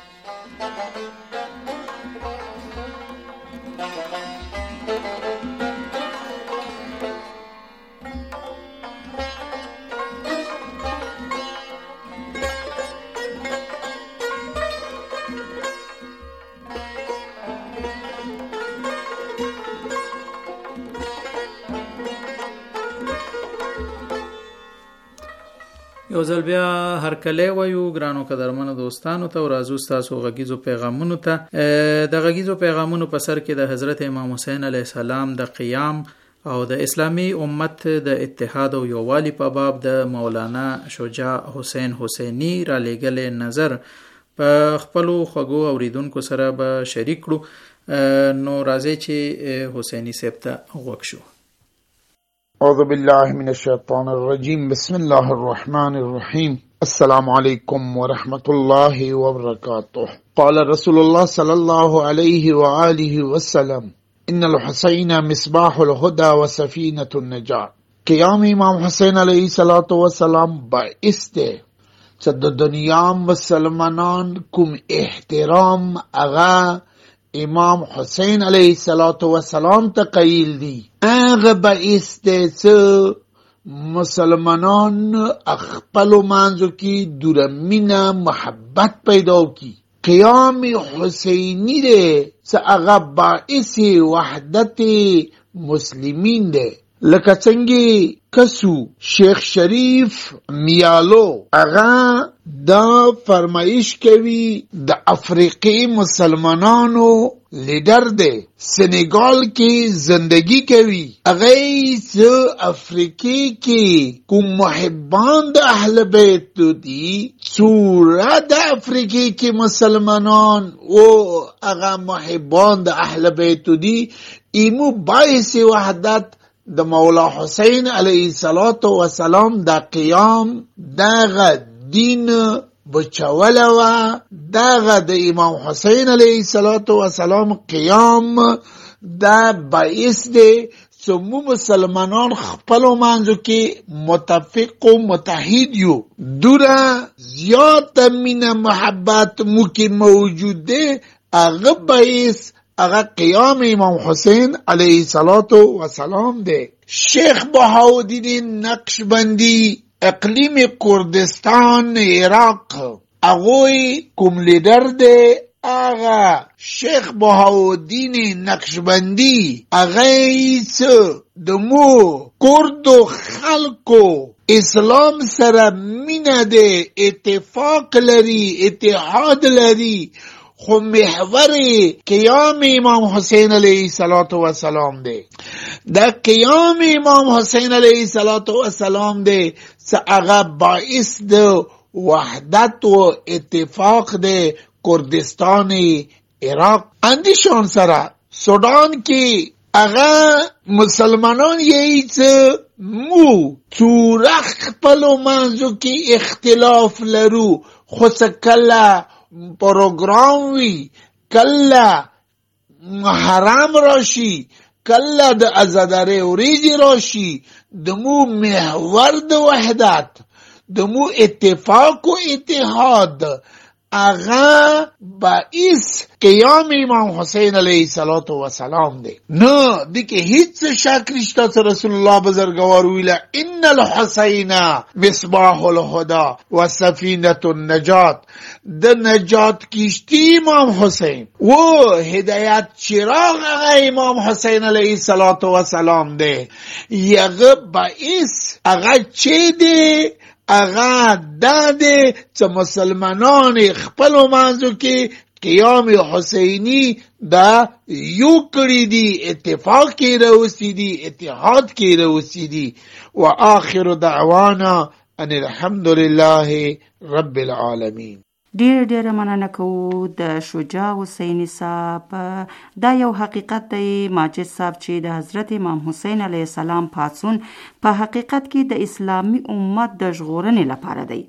یو ځل بیا هر کله وایو ګرانو قدرمنو دوستانو ته او راځو تاسو غږیزو پیغامونو ته. د غږیزو پیغامونو په سر کې د حضرت امام حسین علیه السلام د قیام او د اسلامی امت د اتحاد او یووالي په باب د مولانا شجاع حسین حسینی را لېږلې نظر په خپلو خوږو اوریدونکو سره به شریک کړو. نو راځي چې حسینی صاحب ته غوږ شو. اعوذ باللہ من الشیطان الرجیم بسم اللہ الرحمن الرحیم السلام علیکم ورحمۃ اللہ وبرکاتہ. قال رسول اللہ صلی اللہ علیہ وآلہ وسلم ان الحسین مصباح الہدى وسفینۃ النجاة. قیام امام حسین علیہ الصلوۃ والسلام باعث دے چې د دنیا مسلمانان کوم احترام اغا امام حسین علیہ الصلوۃ والسلام ته قیل دی هغه باعث دی چې مسلمانان خپل منځو کې دوره مینه محبت پیدا کی. قیام حسینی دی چې هغه باعث وحدت مسلمین دی. لکه څنګه کسو شیخ شریف میالو هغه دا فرمایش کوي د افریقی مسلمانانو لیډر دی سنیګال کې زندگی کوي. هغه افریقی کې کوم محبان د اهل بیت دي څوره د افریقی کې مسلمانان او هغه محبان د اهل بیت دي ایمو باعث وحدت د مولا حسین علیه السلام د قیام دغه دین بچوله و. دغه د امام حسین علیه السلام قیام دا باعث دی چې مو مسلمانان خپلو منځو کې متفق و متحد یو. دوره زیاته مینه محبت مو کې موجود دی هغه باعث اگر قیام امام حسین علیه السلام دے. شیخ بہاؤالدین نقشبندی اقلیم کردستان عراق اغوی کم لیڈر دے. آغا شیخ بہاؤالدین نقشبندی اغیس دمو کردو خلقو اسلام سره مینه دے اتفاق لري اتحاد لري خو محور قیام امام حسین علیہ السلام دے. دا قیام امام حسین علیہ السلام دے اغا باعث دے وحدت و اتفاق دے کردستان عراق. اندیشان سرا سودان کی اغا مسلمانان یہی مو چورخ پلو منزو کی اختلاف لرو خسکلہ پروگرام وی کلا حرام راشی کلا د ازاداره اوریجی راشی دمو محور د وحدت دمو اتفاق و اتحاد اغا باعث قیام امام حسین علیہ السلام دے. نو دیکھے ہیچ شک رشتہ سے رسول اللہ بزرگوار ویلا ان الحسین مصباح الہدى و سفینۃ النجات. د نجات کشتی امام حسین وہ ہدایت چراغ اغا امام حسین علیہ السلام دے. یغ باعث اغا چے دے اغا داده چې مسلمانان خپل منځو کې قیام حسینی دا یو کړی دی اتفاق کې راوسی دی اتحاد کې راوسی دی. واخر دعوانا ان الحمد لله رب العالمین. ډیر مننه کوو د شجاع حسینی صاحب. دا یو حقیقت دی ماجد صاحب چې د حضرت امام حسین علیه السلام پاڅون په حقیقت کې د اسلامی امت د ژغورنې لپاره دی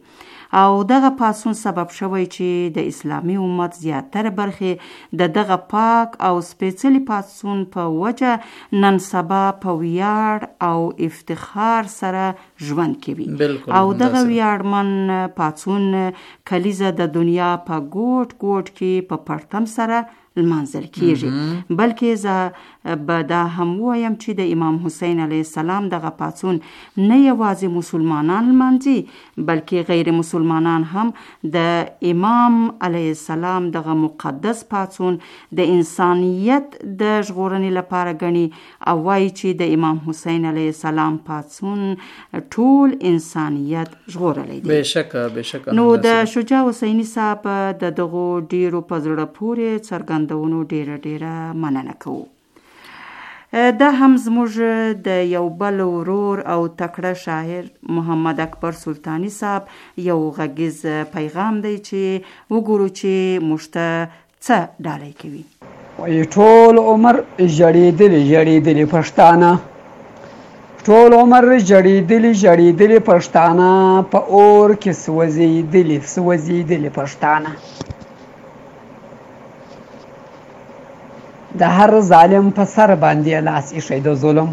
او دغه پاڅون سبب شوی چې د اسلامي امت زیاتره برخې د دغه پاک او سپېڅلي پاڅون په وجه نن سبا په ویاړ او افتخار سره ژوند کوي او دغه ویاړمن پاڅون کلیزه د دنیا په ګوټ ګوټ کې په پرتم سره لمانځل کیږي بلکې زه به دا هم وایم چې د امام حسین علیه السلام دغه پاڅون نه یوازې مسلمانان لمانځي بلکې غیر مسلمانان هم د امام علیه السلام دغه مقدس پاڅون د انسانیت د ژغورنې لپاره ګڼي او وایي چې د امام حسین علیه السلام پاڅون ټول انسانیت ژغورلی دی. بېشکه نو د شجاع حسیني صاحب د دغو ډیرو په زړه پورې څرګندونو ډیره مننه کوو. دا هم زموږ د یو بل ورور او تکړه شاعر محمد اکبر سلطانی صاحب یو غږیز پیغام دی چې وګورو چې موږ ته څه ډالۍ کوي. وایي ټول عمر ژړېدلي پښتانه، ټول عمر ژړېدلي پښتانه، په اور کې سوځېدلي پښتانه. د هر ظالم په سر باندې لاس ایښی د ظلم،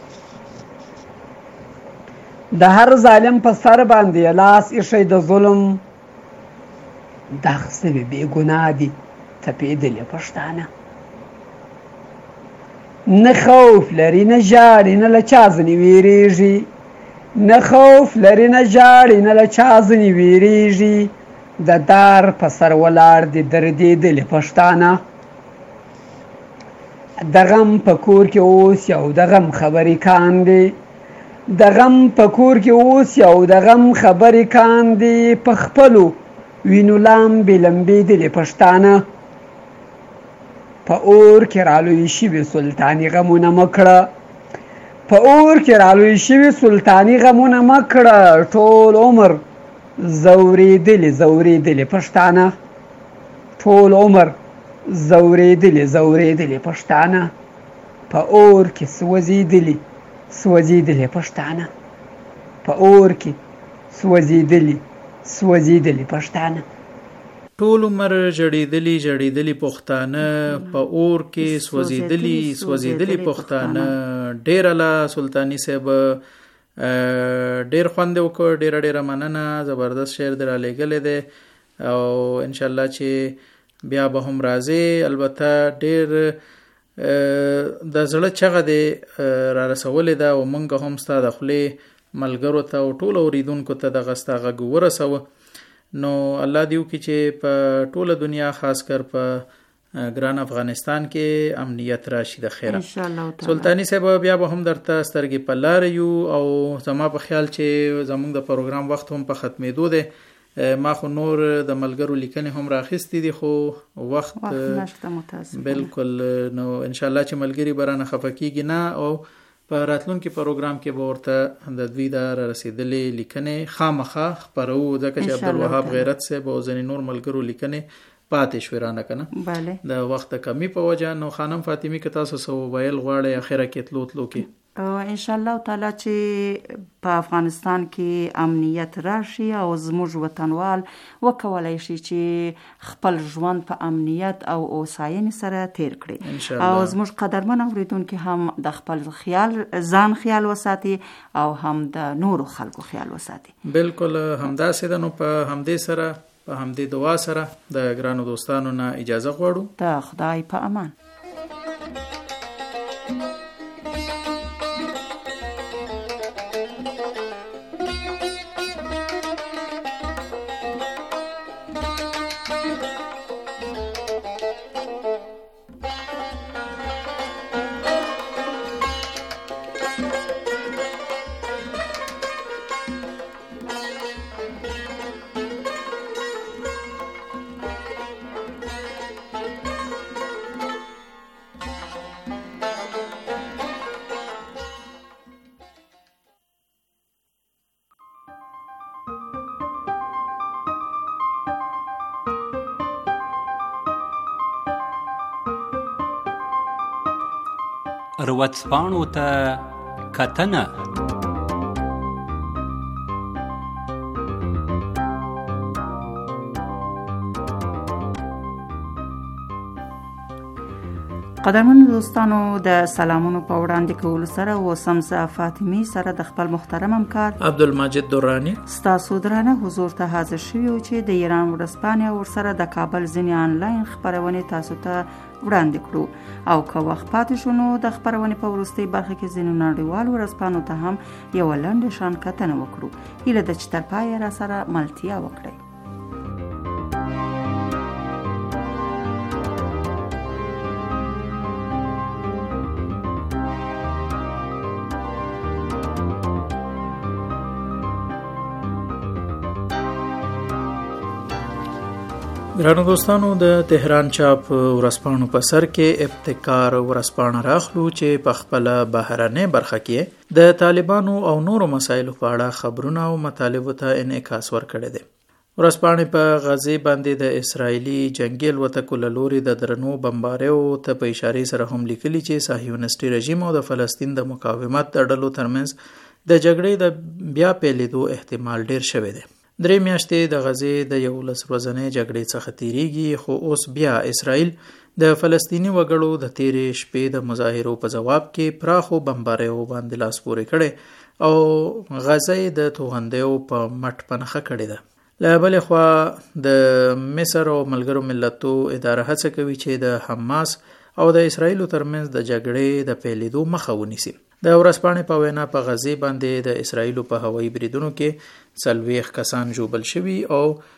د هر ظالم په سر باندې لاس ایښی د ظلم. دغ سوي بې ګناه دي تپېدلي پښتانه. نه خوف لري نه ژاړي نه له چا ځنې ویرېږي، نه خوف لري نه ژاړي نه له چا ځنې ویرېږي. د دار په سر ولاړ دي دردېدلي پښتانه. د غم په کور کې اوس یو د غم خبرې کاندي، د غم په کور کې اوس یو د غم خبرې کاندي. په خپلو وینو لامبې لمبېدلي پښتانه. په اور کې رالوی شوي سلطاني غمونه مه کړه، په اور کې رالوی شوي سلطاني غمونه مه کړه. ټول عمر ځورېدلي پښتانه، ټول عمر ځورېدلي پښتانه. په اور کې سوځېدلي پښتانه، په اور کې سوځېدلي پښتانه. ټول عمر ژړېدلي پښتانه، په اور کې سوځېدلي پښتانه. ډېره له سلطاني صاحب ډېر خوند وکړ، ډېره مننه. زبردست شعر دې رالیږلی دی او انشاءالله چې بیا به هم راځي. البته ډېر د زړه چغه دې را رسولې ده او موږ هم ستا د خولې ملګرو ته او ټولو اورېدونکو ته دغه ستا غږ ورسوه. نو الله دې وکړي چې په ټوله دنیا خاص کر په ګران افغانستان کې امنیت راشي د خیره. سلطانی صاحب بیا به هم درته سترګې په لاره یو او زما په خیال چې زموږ د پروګرام وخت هم په ختمېدو دی. ما خو نور د ملګرو لیکنې هم راخیستې دي خو وخت نشته متاسفانه. بالکل. نو انشاءالله چې ملګري به رانه خفه کېږي نه او په راتلونکي پروګرام کې به ورته د دوی د رسېدلې لیکنې خامخا خپروو ځکه چې عبدالوهاب غیرت صاحب او ځینې نور ملګرو لیکنې پاتې شوې رانه که نه د وخت کمی په وجه. نو خانم فاطمي که تاسو څه وویل غواړئ اخره کې تلو کې انشاءالله تعالی چې په افغانستان کې امنیت راشي او زموږ وطنوال وکولای شي چې خپل ژوند په امنیت او اوساینې سره تیر کړي او زموږ قدرمن اوریدونکي هم د خپل ځان خیال وساتي او هم د نورو خلکو خیال وساتي. بالکل همداسې ده. نو په همدې سره په همدې دعا سره د ګرانو دوستانو نه اجازه غواړو. د خدای په امان. ورځپاڼو ته کتنه. قدرمنو دوستانو د سلامونو په وړاندې کولو سره اوسم زه فاطمه سره د خپل محترم همکار عبدالمجید درانی ستاسو درانه حضور ته حاضر شوی او چې د ایران ورځپاڼې او سره د کابل ځینې آنلاین خبرونه تاسو ته وړاندې کړو او که وخت پاتې شو نو د خبرونه په وروستۍ برخه کې ځینې نړیوال ورځپاڼو ته هم یو لنډه شان کتنه وکړو هیله ده چې تر پایه را سره ملتیا وکړئ. ګرانو دوستانو د تهران چاپ ورځپاڼو په سر کې ابتکار ورځپاڼه راخلو چې په خپل بهرنۍ برخه کې د طالبانو او نورو مسایلو په اړه خبرونه او مطالبو ته انعکاس ورکړی دی. ورځپاڼې په غزې باندې د اسرایلی جنگي الوتکو له لوري د درنو بمباریو ته په اشارې سره هم لیکلي چې صهیونیستي رژیم او د فلسطین د مقاومت د ډلو ترمنځ د جګړې د بیا پیلېدو احتمال ډیر شوی دی. 3 میاشتې د غزې د 11 ورځې جګړې څخه تیریږي، خو اوس بیا اسرائیل د فلسطیني وګړو د تیرې شپې د مظاهرو په جواب کې پراخو بمباریو باندې لاس پورې کړي او غزې د توغندیو په مټ پنخه کړې ده. له بلې خوا د مصر او ملګرو ملتو اداره هڅه کوي چې د حماس او د اسرائیلو ترمنځ د جګړې د پیلېدو مخه ونیسي. د ورځپاڼې په وینا په غزې باندې د اسرائیلو په هوایي بریدونو کې 40 کسان ژوبل شوي او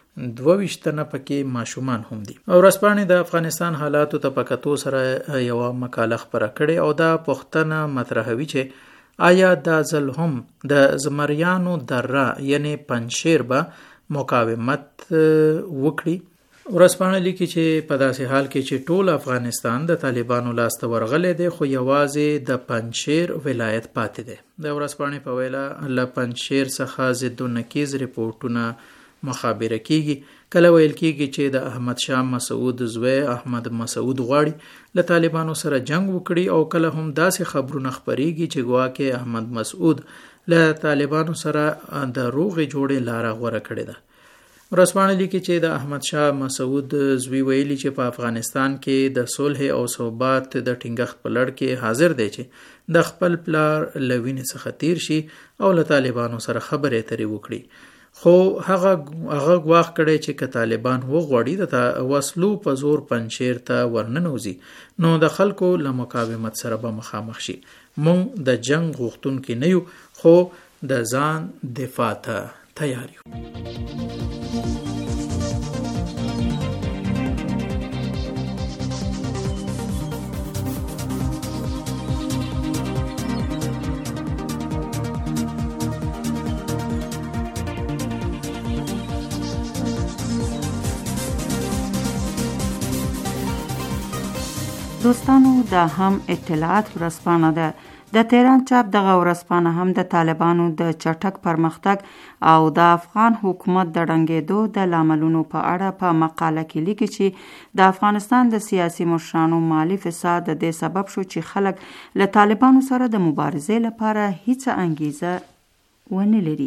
22 تنه پکې ماشومان هم دي. ورځپاڼې د افغانستان حالاتو ته په کتو سره یو مقاله خپره کړې او دا پوښتنه مطرحوي چې آیا دا ځل هم د زمریانو دره یعنی پنجشیر به مقاومت وکړي. ورځپاڼه لیکي چې په داسې حال کې چې ټول افغانستان د طالبانو لاس ته ورغلی دی خو یوازې د پنجشیر ولایت پاتې دی. د ورځپاڼې په وینا له پنجشیر څخه ضد و نقیض ریپورټونه مخابره کیږي. کله ویل کیږي چې د احمد شاه مسعود زوی احمد مسعود غواړي له طالبانو سره جنگ وکړي او کله هم داسې خبرونه خپریږي چې ګواکې احمد مسعود له طالبانو سره د روغې جوړې لاره غوره کړې ده. ورځپاڼه لیکي چې د احمد شاه مسعود زوی ویلي چې په افغانستان کې د صلح او ثبات د ټینګښت په لړ کې حاضر دی چې د خپل پلار لوینې څخه تیر شي او له طالبانو سره خبرې اترې وکړي. خو هغه ګواښ کړی چې که طالبان وغواړي د وسلو په زور پنجشیر ته ورننوځي نو د خلکو له مقاومت سره به مخامخ شي. مونږ د جنگ غوښتونکي نه یو خو د ځان دفاع ته تیار یو. دوستانو دا هم اطلاعات ورځپاڼه ده. د تهران چاپ دغه ورځپاڼه هم د طالبانو د چټک پرمختګ او د افغان حکومت د ړنګېدو د لاملونو په اړه په مقاله کې لیکي چې د افغانستان د سیاسي مشرانو مالی فساد د دې سبب شو چې خلک له طالبانو سره د مبارزې لپاره هیڅ انګیزه ونه لري.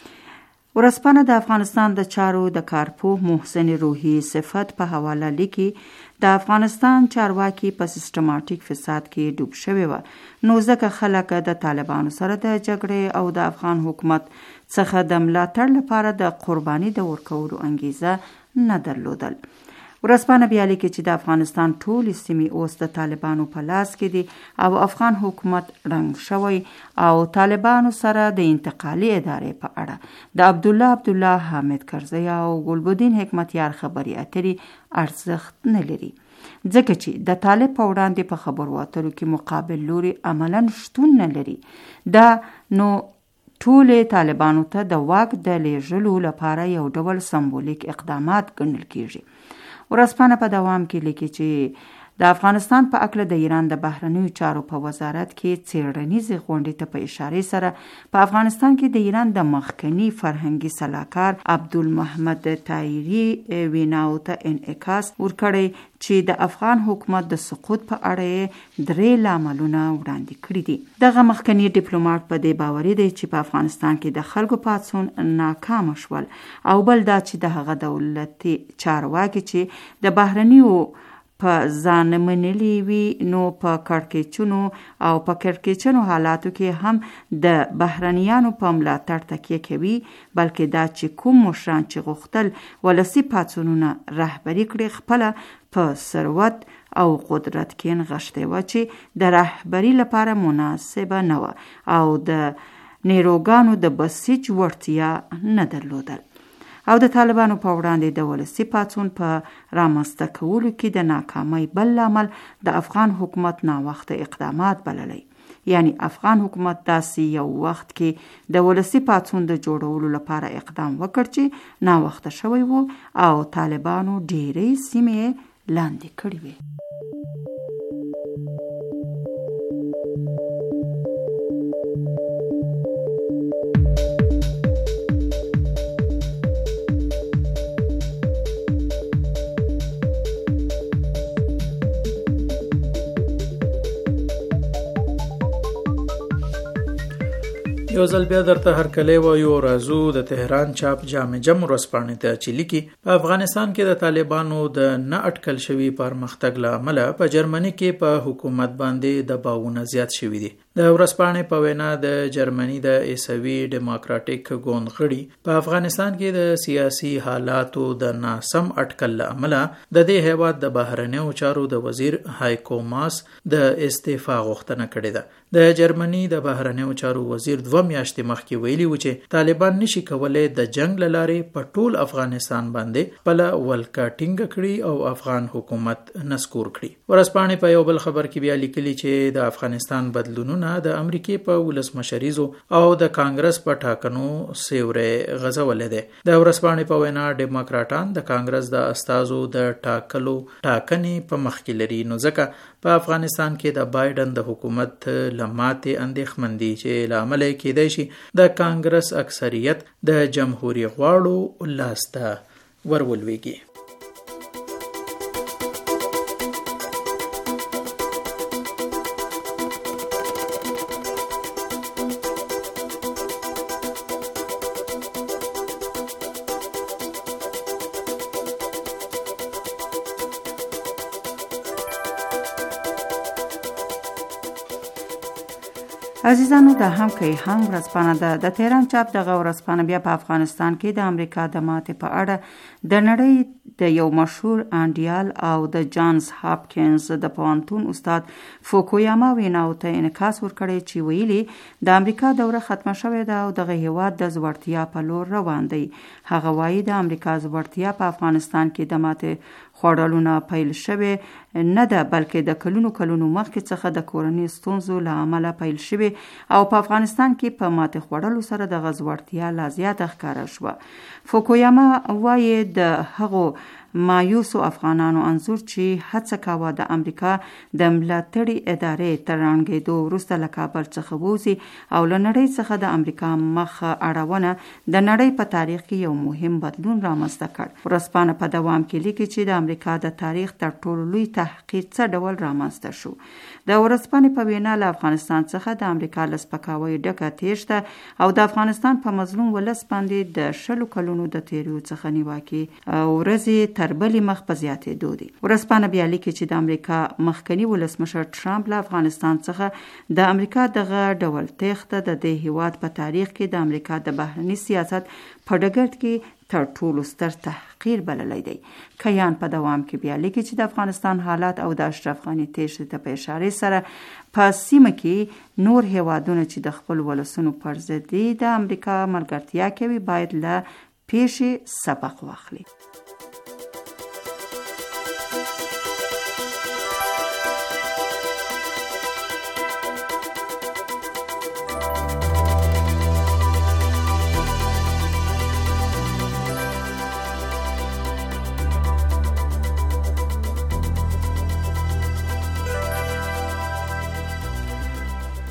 ورځپاڼه د افغانستان د چارو د کارپوه محسن روحي صفت په حواله لیکي د افغانستان چارواکي په سیستماتیک فساد کې ډوب شوی و نو ځکه خلک د طالبانو سره د جګړې او د افغان حکومت څخه د ملاتړ لپاره د قرباني د ورکولو انګیزه نه درلودل. ورځپاڼه بیا لیکي چې د افغانستان ټول سیمې اوس د طالبانو په لاس کې دي او افغان حکومت ړنګ شوی او طالبانو سره د انتقالي ادارې په اړه د عبدالله حامد کرزی او ګلبدین حکمتیار خبري اترې ارزښت نه لري ځکه چې د طالب په وړاندې په خبرو اترو کې مقابل لوري عملاً شتون نه لري. دا نو ټول طالبانو ته د واک د لیږلو لپاره یو ډول سمبولیک اقدامات ګڼل کیږي. ورځپاڼه په دوام کې لیکي چې د افغانستان په اړه د ایران د بهرنیو چارو په وزارت کې څېړنیزې غونډې ته په اشارې سره په افغانستان کې د ایران د مخکنی فرهنګي سلاکار عبدالمحمد طاهري ویناو ته انعکاس ورکړی چې د افغان حکومت د سقوط په اړه 3 لاملونه وړاندې کړي دي. دغه مخکنی ډیپلوماټ په دې باوري دی چې په افغانستان کې د خلکو پاڅون ناکام شول او بل دا چې د هغه دولتي چارواکي چې د بهرنیو په ځان منلي وي نو په کړکېچونو او په کړکېچنو حالاتو کې هم د بهرنیانو په ملاتړ تکیه کوي، بلکې دا چې کوم مشران چې غوښتل ولسي پاڅونونه رهبري کړي خپله په ثروت او قدرت کې نغښتې وه چې د رهبري لپاره مناسبه نه وه او د نیروګانو د بسیج وړتیا نه درلودل او د طالبانو په وړاندې د ولسي پاڅون په رامنځته کولو کې د ناکامۍ بل لامل د افغان حکومت ناوخته اقدامات بللی. یعنی افغان حکومت داسې یو وخت کې د ولسي پاڅون د جوړولو لپاره اقدام وکړ چې ناوخته شوی و او طالبانو ډېرې سیمې لاندې کړې وې. یو ځل بیا درته هرکلی وایو راځو د تهران چاپ جامع جم ورځپاڼې ته چې لیکي په افغانستان کې د طالبانو د نه اټکل شوي پرمختګ له امله په جرمني کې په حکومت باندې دباوونه زیات شوي دي. د ورځپاڼې په وینا د جرمني د عیسوي ډیموکراتیک ګوند غړي په افغانستان کې د سیاسي حالاتو د ناسم اټکل له امله د دې هیواد د بهرنیو چارو د وزیر هایکو ماس د استعفا غوښتنه کړې ده. د جرمني د بهرنیو چارو وزیر 2 میاشتې مخکې ویلي و چې طالبان نشي کولای د جنگ له لارې په ټول افغانستان باندې خپل ولکه ټینګه کړي او افغان حکومت نسکور کړي. ورځپاڼې په یو بل خبر کې بیا لیکلي چې د افغانستان بدلونونه د امریکای په ولسمشریزو او د کانګرس په ټاکنو سیورې غځولې ده. د ورځپاڼې په وینا ډیموکراټان د کانګرس د استازو د ټاکلو ټاکنې په مخ کې لري، نو ځکه په افغانستان کې د بایدن د حکومت لماتې اندېښمن دي چې له امله کېدای شي د کانګرس اکثریت د جمهوریت غواړو لاس ته ورولويږي. عزیزانو د هم کوي هم ورځپاڼه ده. د تهران چاپ دغه ورځپاڼه بیا په افغانستان کې د امریکا د ماتې په اړه د نړۍ د یو مشهور انډیال او د جانز هاپکینز د پوهنتون استاد فوکویاما ویناو ته انعکاس ورکړی چې ویلي د امریکا دوره ختمه شوې ده او دغه هیواد د ځوړتیا په لور روان دی. هغه وایي د امریکا ځوړتیا په افغانستان کې د ماتې خوړلونه پیل شوی نه ده، بلکې د کلونو مخکې څخه د کورنۍ ستونزو له امله پیل شوی او په افغانستان کې په ماتې خوړلو سره د غزوړتیا لا زیاته ښکاره شوه. فوکویاما وایي د هغو مایوسو افغانانو انځور چې هڅه کاوه د امریکا د ملاتړي ادارې تر رانګېدو وروسته له کابل څخه ووځي او له نړۍ څخه د امریکا مخ اړونه د نړۍ په تاریخ کې یو مهم بدلون رامنځته کړ. ورځپاڼه په دوام کې لیکي چې د امریکا د تاریخ تر ټولو لوی تحقیر څه ډول رامنځته شو. د ورځپاڼې په وینا له افغانستان څخه د امریکا له سپکاوي ډکه تېښته او د افغانستان په مظلوم ولس باندې د 20 کلونو د تېریو څخه نیواکې ورځې تر بلې مخ په زیاتېدو دي. ورځپاڼه بیا لیکي چې د امریکا مخکنی ولسمشر ټرمپ له افغانستان څخه د امریکا دغه ډول تېښته د دې هیواد په تاریخ کې د امریکا د بهرني سیاست په ډګر کې تر ټولو ستر تحقیر بللی دی. کیان په دوام کې بیا لیکي چې د افغانستان حالات او د اشرف غني تېښتې ته په اشارې سره په سیمه کې نور هیوادونه چې د خپل ولسونو پر ضد دي د امریکا ملګرتیا کوي باید له پیښې سبق واخلي.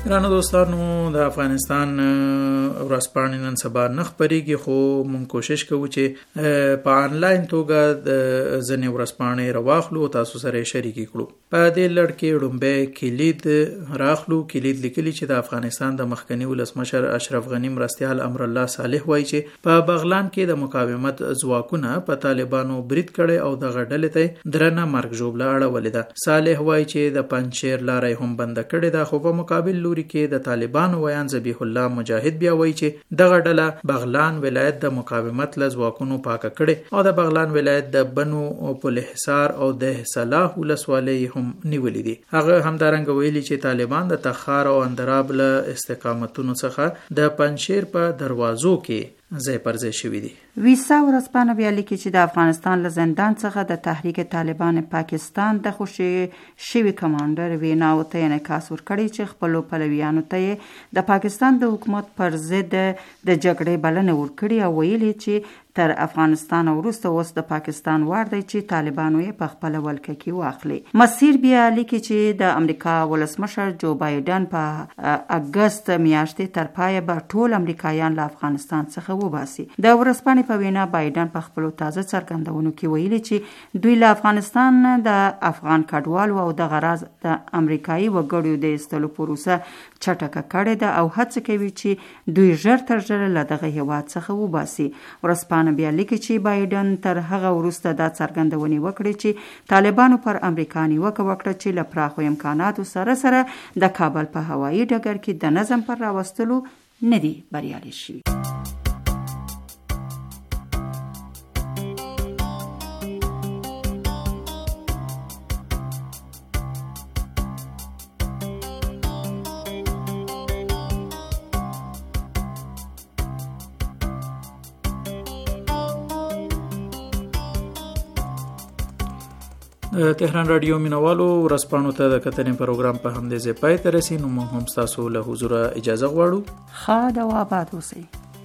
ګرانو دوستانو د افغانستان ورځپاڼې نن سبا نه خپرېږي، خو موږ کوشش کوو چې په آنلاین توګه د ځینې ورځپاڼې راواخلو او تاسو سره یې شریکې کړو. په دې لړ کې لومبی کلید راخلو. کلید لیکلي چې د افغانستان د مخکني ولسمشر اشرف غني مرستیال امر الله صالح وایي چې په بغلان کې د مقاومت ځواکونه په طالبانو برید کړی او دغه ډلې ته درنه مرګ ژوبله اړولې ده. صالح وایي چې د پنجشیر لاره هم بنده کړې ده، خو په مقابل لوري کې د طالبانو ویان ذبیح الله مجاهد بیا وایي چې دغه ډله بغلان ولایت د مقاومت له ځواکونو پاکه کړي او د بغلان ولایت د بنو پل حصار او د صلاح ولسوالۍ هم نیولې دي. هغه همدارنګه ویلي چې طالبان د تخار او اندراب له استقامتونو څخه د پنجشیر په دروازو کې ځای پر ځای شوي دي. ویسا ورځپاڼه بیا لیکي چې د افغانستان له زندان څخه د تحریک طالبان پاکستان د خوشي شوي کمانډر ویناو ته انعکاس ورکړی چې خپلو پلویانو ته د پاکستان د حکومت پر ضد د جګړې بلنه ورکړي او ویلي چې تر افغانستان وروسته اوس د پاکستان وار دی چې طالبانو یې په خپل ولکه کې واخلي. مسیر بیا لیکي چې د امریکا ولسمشر جو بایدن په اگست میاشتې تر پایه به ټول امریکایان له افغانستان څخه وباسي. د ورځپاڼې په وینا بایدن په خپلو تازه څرګندونو کې ویلي چې دوی له افغانستان د افغان کډوالو او د غراض د امریکایي وګړو د ایستلو پروسه چټکه کړې ده او هڅه کوي چې دوی ژر تر ژره له دغه هیواد څخه وباسي. ورځپاڼه بیا لیکي چې بایدن تر هغه وروسته دا څرګندونې وکړې چې طالبانو پر امریکا نیوکه وکړه چې له پراخو امکاناتو سره سره د کابل په هوایي ډګر کې د نظم پر راوستلو نه دي بریالي شوي. تهران رادیو مینوالو ورځپاڼو ته د کتنې پروګرام په همدې ځای پای ته رسي. نو موږ هم ستاسو له حضوره اجازه غواړو. ښاد او آباد اوسئ.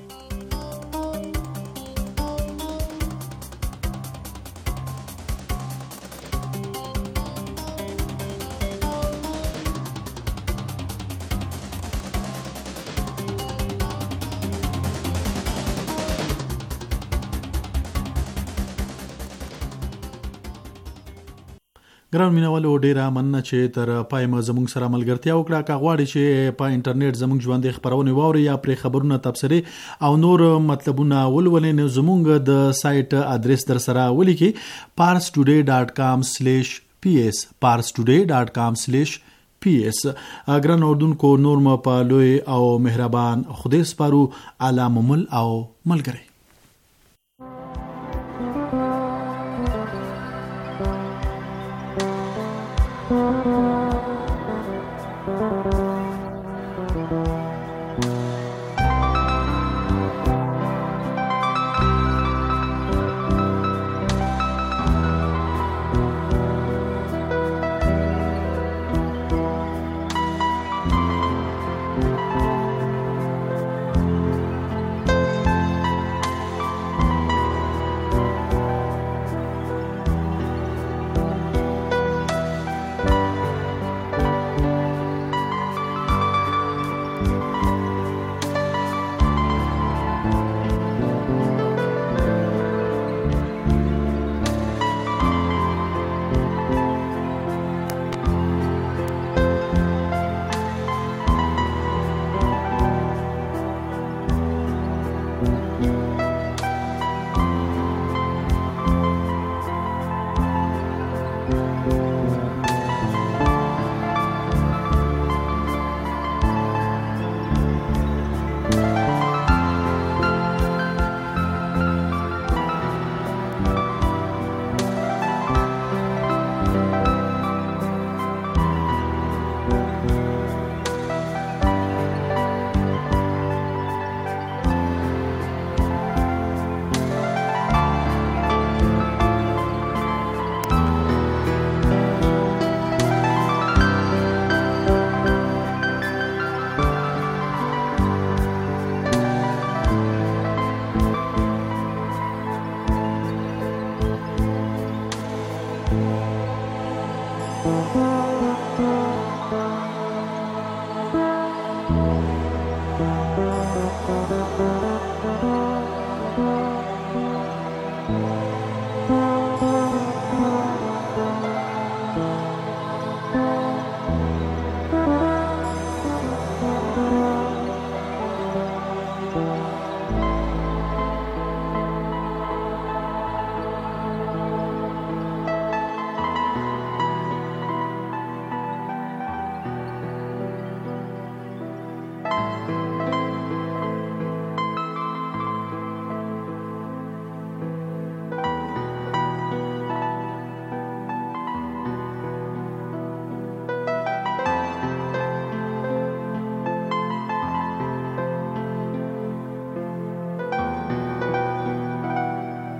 ګران مینوالو ډیره مننه چې تر پای ما زموږ سره ملګرتیا وکړه. که غواړئ چې په انټرنیټ زموږ ژوندې خبرونه واورئ یا پرې خبرونه تبصرې او نور مطلبونه ولولئ، نو زموږ د سایت ادرس در سره ولیکئ parstoday.com/ps parstoday.com/ps. ګران اوردونکو نور م په لوی او مهربان خدای سپارو. علامه مل او ملګری.